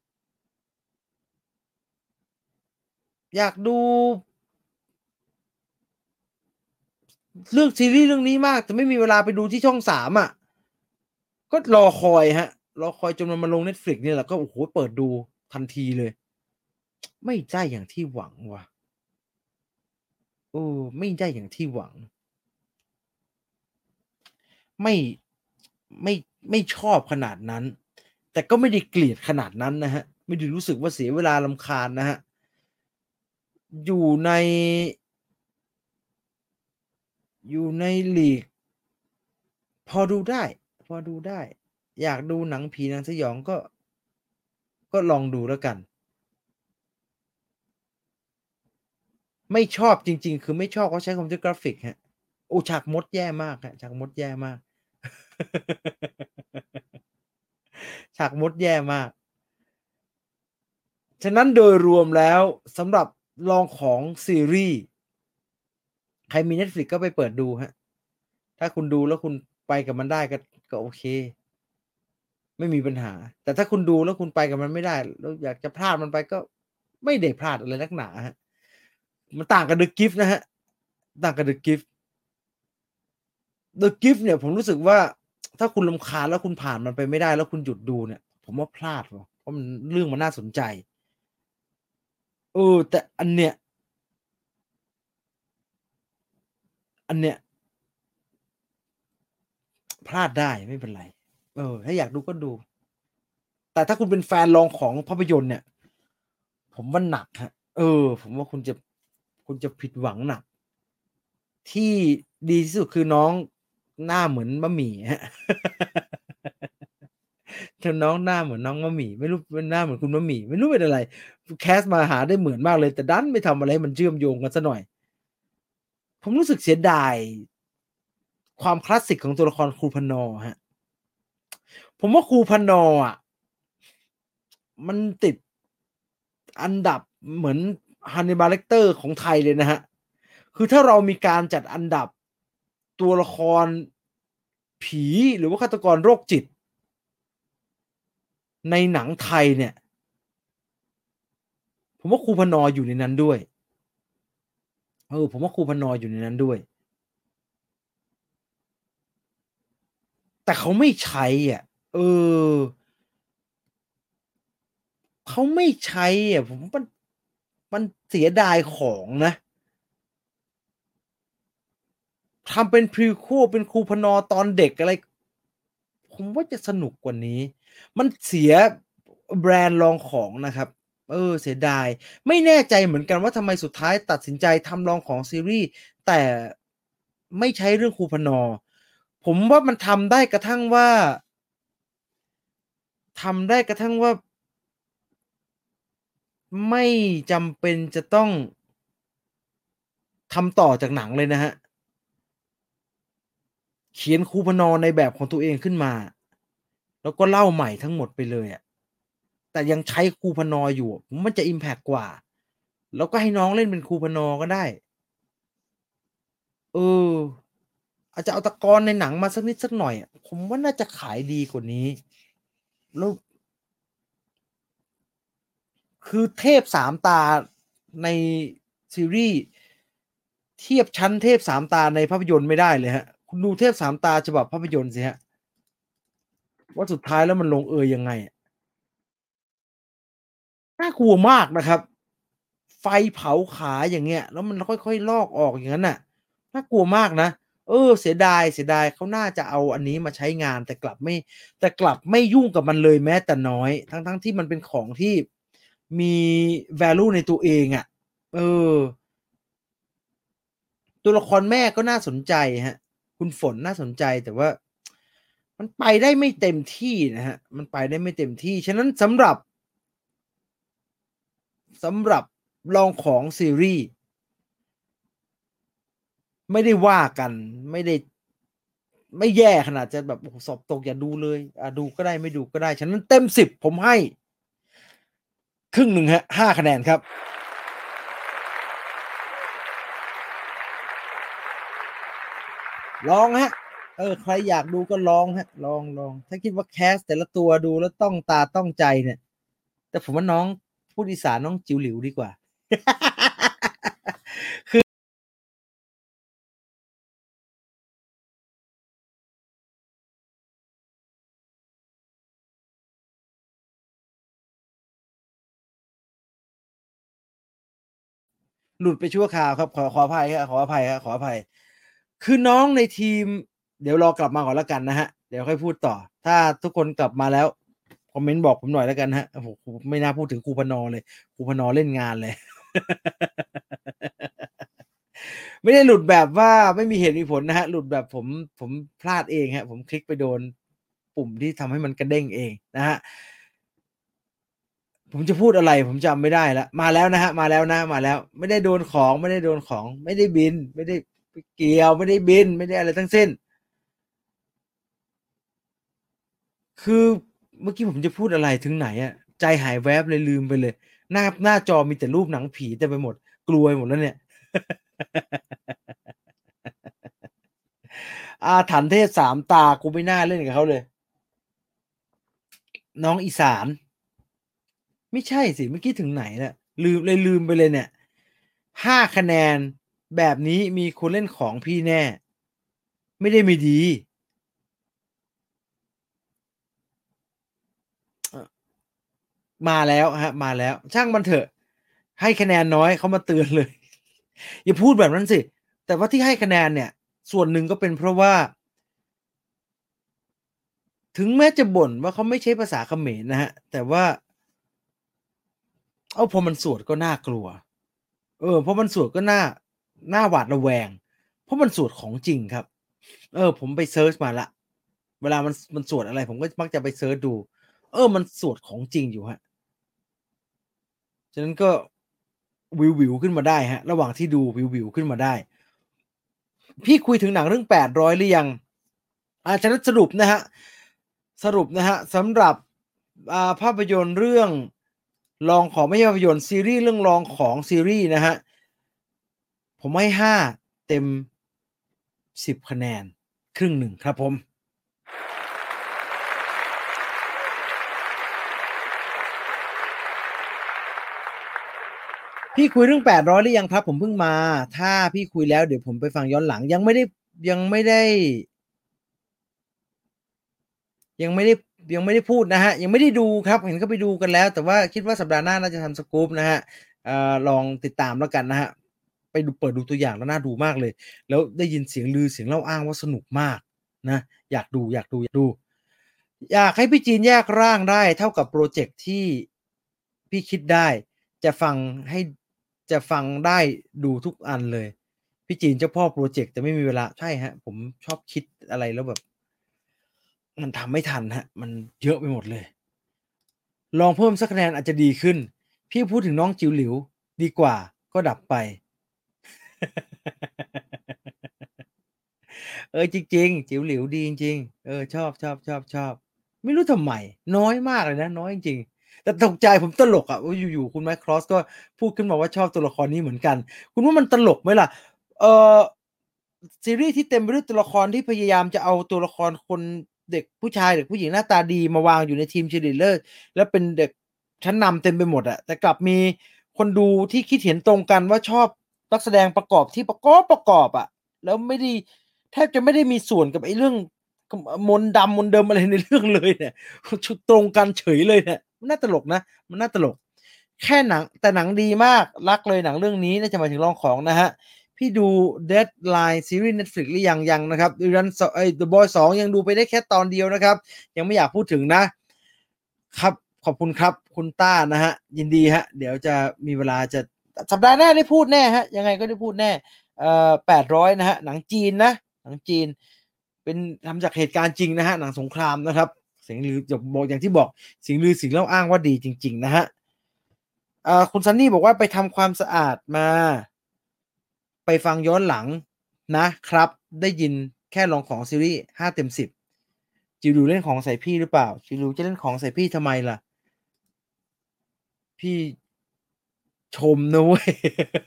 อยากดูเรื่องซีรีส์เรื่องนี้มากแต่ไม่มีเวลาไปดูที่ช่องสามอะก็รอคอยครับรอคอยจนมันมาลง Netflix เนี่ยแหละก็โอ้โฮเปิดดูทันทีเลย ไม่ได้อย่างที่หวังว่ะเออไม่ได้อย่างที่หวังไม่ไม่ไม่ชอบขนาดนั้นแต่ก็ไม่ได้เกลียดขนาดนั้นนะครับไม่ได้รู้สึกว่าเสียเวลารำคาญนะครับอยู่ในอยู่ในลีกพอดูได้พอดูได้อยากดูหนังผีหนังสยองก็ก็ลองดูแล้วกันไม่ชอบจริงๆคือไม่ชอบเขาใช้คอมพิวเตอร์กราฟิกครับโอ้ฉากมดแย่มากครับฉากมดแย่มากฉากมดแย่มาก ฉะนั้นโดยรวมแล้วสำหรับลองของซีรีส์ใครมี Netflix ก็ไปเปิดดูครับถ้าคุณดูแล้วคุณไปกับมันได้ก็ก็โอเคไม่มีปัญหาแต่ถ้าคุณดูแล้วคุณไปกับมันไม่ได้แล้วอยากจะพลาดมันไปก็ไม่ได้พลาดอะไรนักหนาครับมันต่างกับ The Gift นะครับต่างกับ The Gift The Gift เนี่ยผมรู้สึกว่าถ้าคุณรำคาญแล้วคุณผ่านมันไปไม่ได้แล้วคุณหยุดดูเนี่ยผมว่าพลาดว่ะเพราะมันเรื่องมันน่าสนใจเออแต่อันเนี้ยอันเนี้ย พลาดได้ไม่เป็นไรเออถ้าอยากดูก็ดูแต่ถ้าคุณเป็นแฟนรองของภาพยนตร์เนี่ยผมว่าหนักครับเออผมว่าคุณจะคุณจะผิดหวังหนักที่ดีที่สุดคือน้องหน้าเหมือนมะหมี่ครับคือน้องหน้าเหมือนน้องมะหมี่ไม่รู้เป็นหน้าเหมือนคุณมะหมี่ไม่รู้เป็นอะไรแคสต์มาหาได้เหมือนมากเลยแต่ดันไม่ทำอะไรให้มันเชื่อมโยงกันเสียหน่อยผมรู้สึกเสียดายความคลาสสิกของตัวละครครูพนอร์ครับผมว่าครูพนอร์อะมันติด อันดับเหมือน Hannibal Lecter ของไทยเลยนะครับคือถ้าเรามีการจัดอันดับตัวละครผีหรือว่าฆาตกรโรคจิตในหนังไทยเนี่ยผมว่าครูพนอร์อยู่ในนั้นด้วยเออผมว่าครูพนอร์อยู่ในนั้นด้วยแต่เขาไม่ใช้อะเออเขาไม่ใช้อะผมมันมันเสียดายของนะทำเป็น Prequel เป็นครูพนอร์ตอนเด็กอะไรผมว่าจะสนุกกว่านี้มันเสียแบรนด์รองของนะครับเออเสียดายไม่แน่ใจเหมือนกันว่าทำไมสุดท้ายตัดสินใจทำรองของซีรีส์แต่ไม่ใช้เรื่องครูพนอผมว่ามันทำได้กระทั่งว่าทำได้กระทั่งว่าไม่จำเป็นจะต้องทำต่อจากหนังเลยนะครับเขียนครูพนอในแบบของตัวเองขึ้นมาแล้วก็เล่าใหม่ทั้งหมดไปเลยอะแต่ยังใช้ครูพนออยู่ผมว่ามันจะอิมแพกกว่าแล้วก็ให้น้องเล่นเป็นครูพนอก็ได้เอออาจจะเอาตะกอนในหนังมาสักนิดสักหน่อยอะผมว่าน่าจะขายดีกว่านี้แล้วคือเทพสามตาในซีรีส์เทียบชั้นเทพสามตาในภาพยนตร์ไม่ได้เลยครับคุณดูเทพสามตาฉบับภาพยนตร์สิครับว่าสุดท้ายแล้วมันลงเอยยังไงอะน่ากลัวมากนะครับไฟเผาขาอย่างเงี้ยแล้วมันค่อยๆลอกออกอย่างงั้นน่ะน่ากลัวมากนะเออเสียดายเสียดายเขาน่าจะเอาอันนี้มาใช้งานแต่กลับไม่แต่กลับไม่ยุ่งกับมันเลยแม้แต่น้อยทั้งๆที่มันเป็นของที่มี value ในตัวเองอะเออ ตัวละครแม่ก็น่าสนใจครับคุณฝนน่าสนใจแต่ว่ามันไปได้ไม่เต็มที่นะครับมันไปได้ไม่เต็มที่ฉะนั้นสำหรับสำหรับลองของซีรีส์ไม่ได้ว่ากันไม่ได้ไม่แย่ขนาดจะแบบโอ้โฮสอบตกอย่าดูเลยอ่าดูก็ได้ไม่ดูก็ได้ฉะนั้นเต็มสิบผมให้ครึ่งหนึ่งครับห้าคะแนนครับลองครับเออใครอยากดูก็ลองครับลองๆถ้าคิดว่าแคสต์แต่ละตัวดูแล้วต้องตาต้องใจเนี่ยแต่ผมว่าน้องพูดอีสานน้องจิ๋วหลิวดีกว่า หลุดไปชั่วคราวครับขอขออภัยครับขออภัยครับขออภัยคือน้องในทีมเดี๋ยวรอกลับมาก่อนแล้วกันนะครับเดี๋ยวค่อยพูดต่อถ้าทุกคนกลับมาแล้วคอมเมนต์บอกผมหน่อยแล้วกันครับโอ้โฮไม่น่าพูดถึงครูพนอเลยครูพนอเล่นงานเลยไม่ได้หลุดแบบว่าไม่มีเหตุมีผลนะครับหลุดแบบผมผมพลาดเองครับผมคลิกไปโดนปุ่มที่ทำให้มันกระเด้งเองนะครับผมจะพูดอะไรผมจำไม่ได้แล้วมาแล้วนะครับมาแล้วนะมาแล้วไม่ได้โดนของไม่ได้โดนของไม่ได้บินไม่ได้ไปเกี่ยวไม่ได้บินไม่ได้อะไรทั้งสิ้นคือเมื่อกี้ผมจะพูดอะไรถึงไหนอะใจหายแวบเลยลืมไปเลยหน้าหน้าจอมีแต่รูปหนังผีเต็มไปหมดกลัวไปหมดแล้วเนี่ยอาถรรพ์เทพสามตากูไม่น่าเล่นกับเขาเลยน้องอีสานไม่ใช่สิเมื่อกี้ถึงไหนน่ะลืมเลยลืมไปเลยเนี่ยห้าคะแนนแบบนี้มีคนเล่นของพี่แน่ไม่ได้ไม่ดี เออมาแล้วครับมาแล้วช่างมันเถอะให้คะแนนน้อยเขามาเตือนเลยอย่าพูดแบบนั้นสิแต่ว่าที่ให้คะแนนเนี่ยส่วนหนึ่งก็เป็นเพราะว่าถึงแม้จะบ่นว่าเขาไม่ใช้ภาษาเขมรนะครับแต่ว่าอ้าวพอมันสวดก็น่ากลัวเออพอมันสวดก็น่าน่าหวาดระแวงเพราะมันสวดของจริงครับเออผมไปเซิร์ชมาแล้วเวลามันมันสวดอะไรผมก็มักจะไปเซิร์ชดูเออมันสวดของจริงอยู่ครับ ฉะนั้นก็วิวๆขึ้นมาได้ครับระหว่างที่ดูวิวๆขึ้นมาได้พี่คุยถึงหนังเรื่องแปดร้อยหรือยังอาฉะนั้นสรุปนะครับสรุปนะครับสำหรับอ่าภาพยนตร์เรื่องลองของไม่ใช่ภาพยนตร์ซีรีส์เรื่องลองของซีรีส์นะครับผมให้ห้าเต็มสิบคะแนนครึ่งหนึ่งครับผมพี่คุยเรื่องแปดร้อยหรือยังครับผมเพิ่งมาถ้าพี่คุยแล้วเดี๋ยวผมไปฟังย้อนหลังยังไม่ได้ยังไม่ได้ ยังไม่ได้ยังไม่ได้พูดนะครับยังไม่ได้ดูครับเห็นเขาไปดูกันแล้วแต่ว่าคิดว่าสัปดาห์หน้าน่าจะทำสกูปนะครับเอ่อลองติดตามแล้วกันนะครับไปดูเปิดดูตัวอย่างแล้วน่าดูมากเลยแล้วได้ยินเสียงลือเสียงเล่าอ้างว่าสนุกมากนะอยากดูๆๆอยากให้พี่จีนแยกร่างได้เท่ากับพรอเจกต์ที่พี่คิดได้จะฟังให้จะฟังได้ดูทุกอันเลยพี่จีนเจ้าพ่อพรอเจกต์แต่ไม่มีเวลาใช่ครับผมชอบคิดอะไรแล้วแบบมันทำไม่ทันครับมันเยอะไปหมดเลยลองเพิ่มสักคะแนนอาจจะดีขึ้นพี่พูดถึงน้องจิ๋วหลิวดีกว่าก็ดับไป เออจริงๆจิ๋วหลิวดีจริงๆเออชอบๆๆๆไม่รู้ทำไมน้อยมากเลยนะน้อยจริงๆแต่ตกใจผมตลกอะว่าอยู่ๆคุณ Mike Cross ก็พูดขึ้นมาว่าชอบตัวละครนี้เหมือนกันคุณว่ามันตลกไหมล่ะเอ่อซีรีส์ที่เต็มไปด้วยตัวละครที่พยายามจะเอาตัวละครคนเด็กผู้ชายเด็กผู้หญิงหน้าตาดีมาวางอยู่ในทีม Cheerleader แล้วเป็นเด็กชั้นนำเต็มไปหมดอะแต่กลับมีคนดูที่คิดเห็นตรงกันว่าชอบนักแสดงประกอบที่ประกอบๆอะแล้วไม่ได้ แทบจะไม่ได้มีส่วนกับไอ้เรื่องกมนต์ดำมนต์เดิมอะไรในเรื่องเลยเนี่ยชุดตรงกันเฉยเลยเนี่ยมันน่าตลกนะมันน่าตลกแค่หนังแต่หนังดีมากรักเลยหนังเรื่องนี้น่าจะหมายถึงลองของนะครับพี่ดู Deadline ซีรีส์ Netflix หรือยังยังนะครับ Run สเอ๊ย The Boys สองยังดูไปได้แค่ตอนเดียวนะครับยังไม่อยากพูดถึงนะครับขอบคุณครับคุณต้านะครับยินดีครับเดี๋ยวจะมีเวลาจะสัปดาห์หน้าได้พูดแน่ครับยังไงก็ได้พูดแน่เอ่อแปดร้อยนะฮะหนังจีนนะหนังจีนเป็นทำจากเหตุการณ์จริงนะฮะหนังสงครามนะครับเสียงลือจะบอกอย่างที่บอกเสียงลือเสียงเล่าอ้างว่าดีจริงๆนะฮะเอ่อคุณซันนี่บอกว่าไปทำความสะอาดมาไปฟังย้อนหลังนะครับได้ยินแค่ลองของซีรีส์ห้าเต็มสิบจิ๋วเล่นของใส่พี่หรือเปล่าจิ๋วจะเล่นของใส่พี่ทำไมล่ะพี่ชมนะเว้ย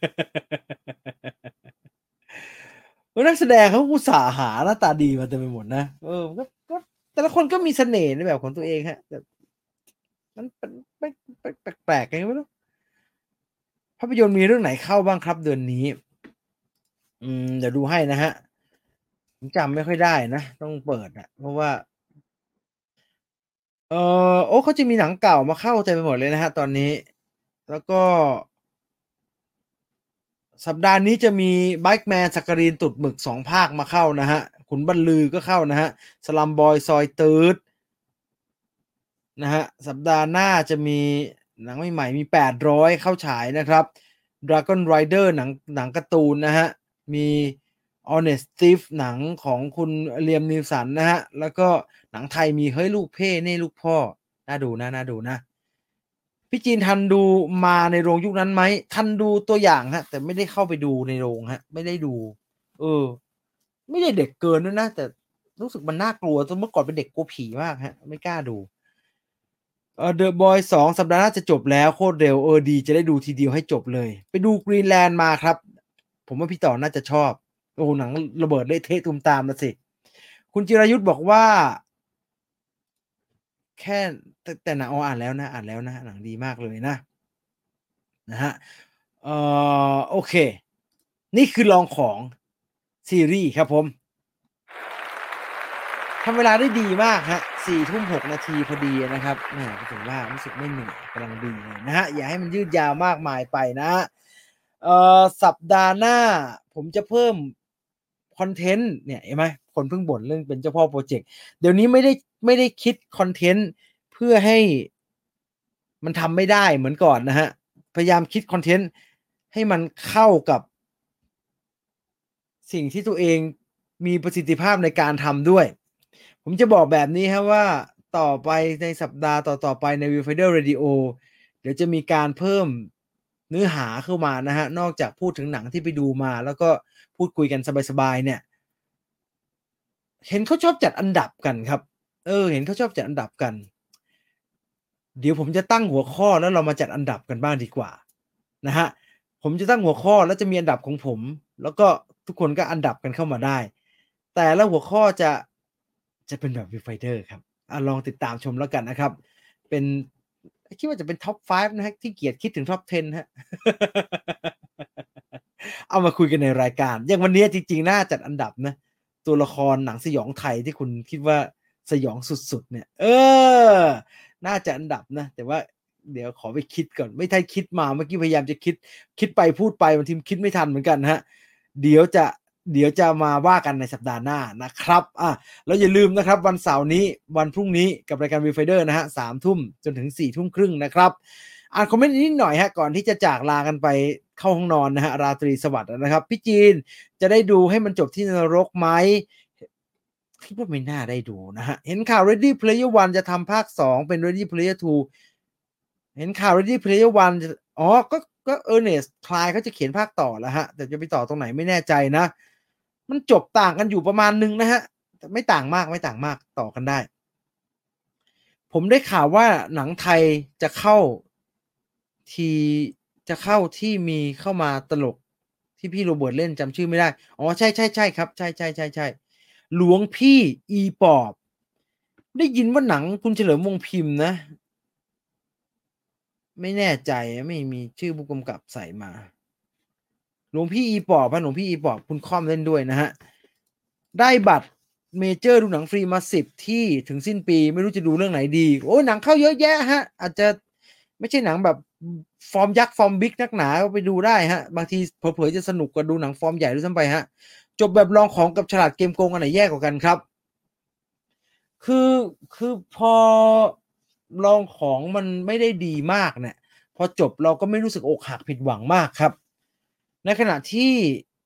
เออนักแสดงเขาอุตส่าห์หาหน้าตาดีมาเต็มไปหมดนะเออก็ก็แต่ละคนก็มีเสน่ห์ในแบบของตัวเองครับแต่มันเป็นไม่แปลกๆไงไม่รู้ภาพยนตร์มีเรื่องไหนเข้าบ้างครับเดือนนี้อืมเดี๋ยวดูให้นะครับผมจำไม่ค่อยได้นะต้องเปิดอะเพราะว่าเอ่อโอ้เขาจะมีหนังเก่ามาเข้าเต็มไปหมดเลยนะครับตอนนี้แล้วก็สัปดาห์นี้จะมี Bikeman สักกรินตุดหมึกสองภาคมาเข้านะครับขุนบรรลือก็เข้านะครับ Slumboy ซอยตื๊ด นะฮะสัปดาห์หน้าจะมีหนังใหม่ๆมีแปดร้อยเข้าฉายนะครับ Dragon Rider หนังหนังการ์ตูนนะฮะมี Honest Thief หนังของคุณ Liam Neeson นะฮะแล้วก็หนังไทยมีเฮ้ยลูกเพ่เน่ลูกพ่อน่าดูนะน่าดูนะพี่จีนทันดูมาในโรงยุคนั้นไหมทันดูตัวอย่างครับแต่ไม่ได้เข้าไปดูในโรงครับไม่ได้ดูเออไม่ได้เด็กเกินด้วยนะแต่รู้สึกมันน่ากลัวเมื่อก่อนเป็นเด็กกลัวผีมากครับไม่กล้าดู เอ่อ The Boys สองสัปดาห์หน้าจะจบแล้วโคตรเร็วเออดีจะได้ดูทีเดียวให้จบเลยไปดู Greenland มาครับผมว่าพี่ต่อน่าจะชอบโอ้โฮหนังระเบิดเละเทะตูมตามน่ะสิคุณจิรายุทธบอกว่าแค่แต่แต่หนังอ๋ออ่านแล้วนะอ่านแล้วนะหนังดีมากเลยนะนะครับเอ่อโอเคนี่คือลองของซีรีส์ครับผม ทำเวลาได้ดีมากครับสี่ทุ่มหกนาทีพอดีนะครับแหมก็ถึงว่ารู้สึกไม่เหนื่อยกำลังดีเลยนะครับอย่าให้มันยืดยาวมากมายไปนะครับเอ่อสัปดาห์หน้าผมจะเพิ่มคอนเทนต์เนี่ยเห็นไหมคนเพิ่งบ่นเรื่องเป็นเจ้าพ่อพรอเจกต์เดี๋ยวนี้ไม่ได้ไม่ได้คิดคอนเทนต์เพื่อให้มันทำไม่ได้เหมือนก่อนนะครับพยายามคิดคอนเทนต์ให้มันเข้ากับ สิ่งที่ตัวเองมีประสิทธิภาพในการทำด้วย ผมจะบอกแบบนี้ครับว่าต่อไปในสัปดาห์ต่อๆไปใน Viewfinder Radio เดี๋ยวจะมีการเพิ่มเนื้อหาเข้ามานะครับนอกจากพูดถึงหนังที่ไปดูมาแล้วก็พูดคุยกันสบายๆเนี่ยเห็นเขาชอบจัดอันดับกันครับเออเห็นเขาชอบจัดอันดับกันเดี๋ยวผมจะตั้งหัวข้อแล้วเรามาจัดอันดับกันบ้างดีกว่านะครับผมจะตั้งหัวข้อแล้วจะมีอันดับของผมแล้วก็ทุกคนก็อันดับกันเข้ามาได้แต่ละหัวข้อจะจะเป็นแบบ Viewfinder ครับอาลองติดตามชมแล้วกันนะครับเป็นคิดว่าจะเป็น Top ไฟว์นะครับขี้เกียจคิดถึง Top เท็นครับเอามาคุยกันในรายการอย่างวันนี้จริงๆน่าจัดอันดับนะตัวละครหนังสยองไทยที่คุณคิดว่าสยองสุดๆเนี่ยเออน่าจะอันดับนะแต่ว่าเดี๋ยวขอไปคิดก่อนไม่ทันคิดมาเมื่อกี้พยายามจะคิดคิดไปพูดไปบางทีคิดไม่ทันเหมือนกันครับเดี๋ยวจะเดี๋ยวจะมาว่ากันในสัปดาห์หน้านะครับอ่ะแล้วอย่าลืมนะครับวันเสาร์นี้วันพรุ่งนี้กับรายการ Viewfinder นะฮะสามทุ่มจนถึงสี่ทุ่มครึ่งนะครับอ่านคอมเมนต์นิดหน่อยฮะก่อนที่จะจากลากันไปเข้าห้องนอนนะฮะราตรีสวัสดิ์นะครับพี่จีนจะได้ดูให้มันจบที่นรกไหมคิดว่าไม่น่าได้ดูนะฮะเห็นข่าว Ready Player วันจะทำภาคสองเป็น Ready Player ทูเห็นข่าว Ready Player วันจะอ๋อก็ก็เออร์เนสต์คลายเขาจะเขียนภาคต่อแล้วฮะแต่จะไปต่อตรงไหนไม่แน่ใจนะมันจบต่างกันอยู่ประมาณนึงนะฮะแต่ไม่ต่างมากไม่ต่างมากต่อกันได้ผมได้ข่าวว่าหนังไทยจะเข้าที่จะเข้าที่มีเข้ามาตลกที่พี่โรเบิร์ตเล่นจำชื่อไม่ได้อ๋อใช่ใช่ใช่ครับใช่ใช่ใช่ใช่หลวงพี่อีปอบได้ยินว่าหนังคุณเฉลิมวงศ์พิมพ์นะไม่แน่ใจไม่มีชื่อผู้กำกับใส่มาหลวงพี่อีปอบฮะหลวงพี่อีปอบคุณค่อมเล่นด้วยนะฮะได้บัตรเมเจอร์ดูหนังฟรีมาสิบที่ถึงสิ้นปีไม่รู้จะดูเรื่องไหนดีโอ้ยหนังเข้าเยอะแยะฮะอาจจะไม่ใช่หนังแบบฟอร์มยักษ์ฟอร์มบิ๊กนักหนาก็ไปดูได้ฮะบางทีเผลอๆจะสนุกกว่าดูหนังฟอร์มใหญ่ด้วยซ้ำไปฮะจบแบบลองของกับฉลาดเกมโกงอันไหนแย่กว่ากันครับคือคือพอลองของมันไม่ได้ดีมากเนี่ยพอจบเราก็ไม่รู้สึกอกหักผิดหวังมากครับในขณะที่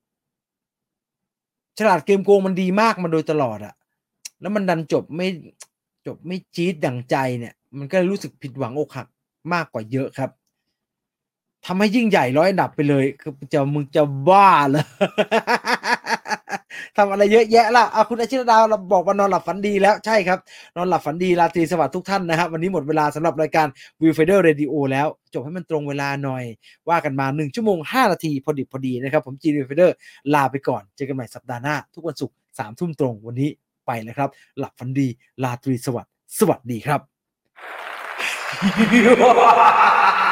ฉลาดเกมโกงมันดีมากมาโดยตลอดอะแล้วมันดันจบไม่จบไม่จี๊ดดั่งใจเนี่ยมันก็เลยรู้สึกผิดหวังอกหักมากกว่าเยอะครับทำให้ยิ่งใหญ่ร้อยอันดับไปเลยคือจะมึงจะบ้าเหรอ ทำอะไรเยอะแยะล่ะอาคุณอาชิรดาเราบอกว่านอนหลับฝันดีแล้วใช่ครับนอนหลับฝันดีราตรีสวัสดิ์ทุกท่านนะครับวันนี้หมดเวลาสำหรับรายการ Viewfinder Radio แล้วจบให้มันตรงเวลาหน่อยว่ากันมาหนึ่งชั่วโมงห้านาทีพอดิบพอดีนะครับผมจีน Viewfinder ลาไปก่อนเจอกันใหม่สัปดาห์หน้าทุกวันศุกร์สามทุ่มตรงวันนี้ไปแล้วครับหลับฝันดีราตรีสวัสดิ์สวัสดีครับ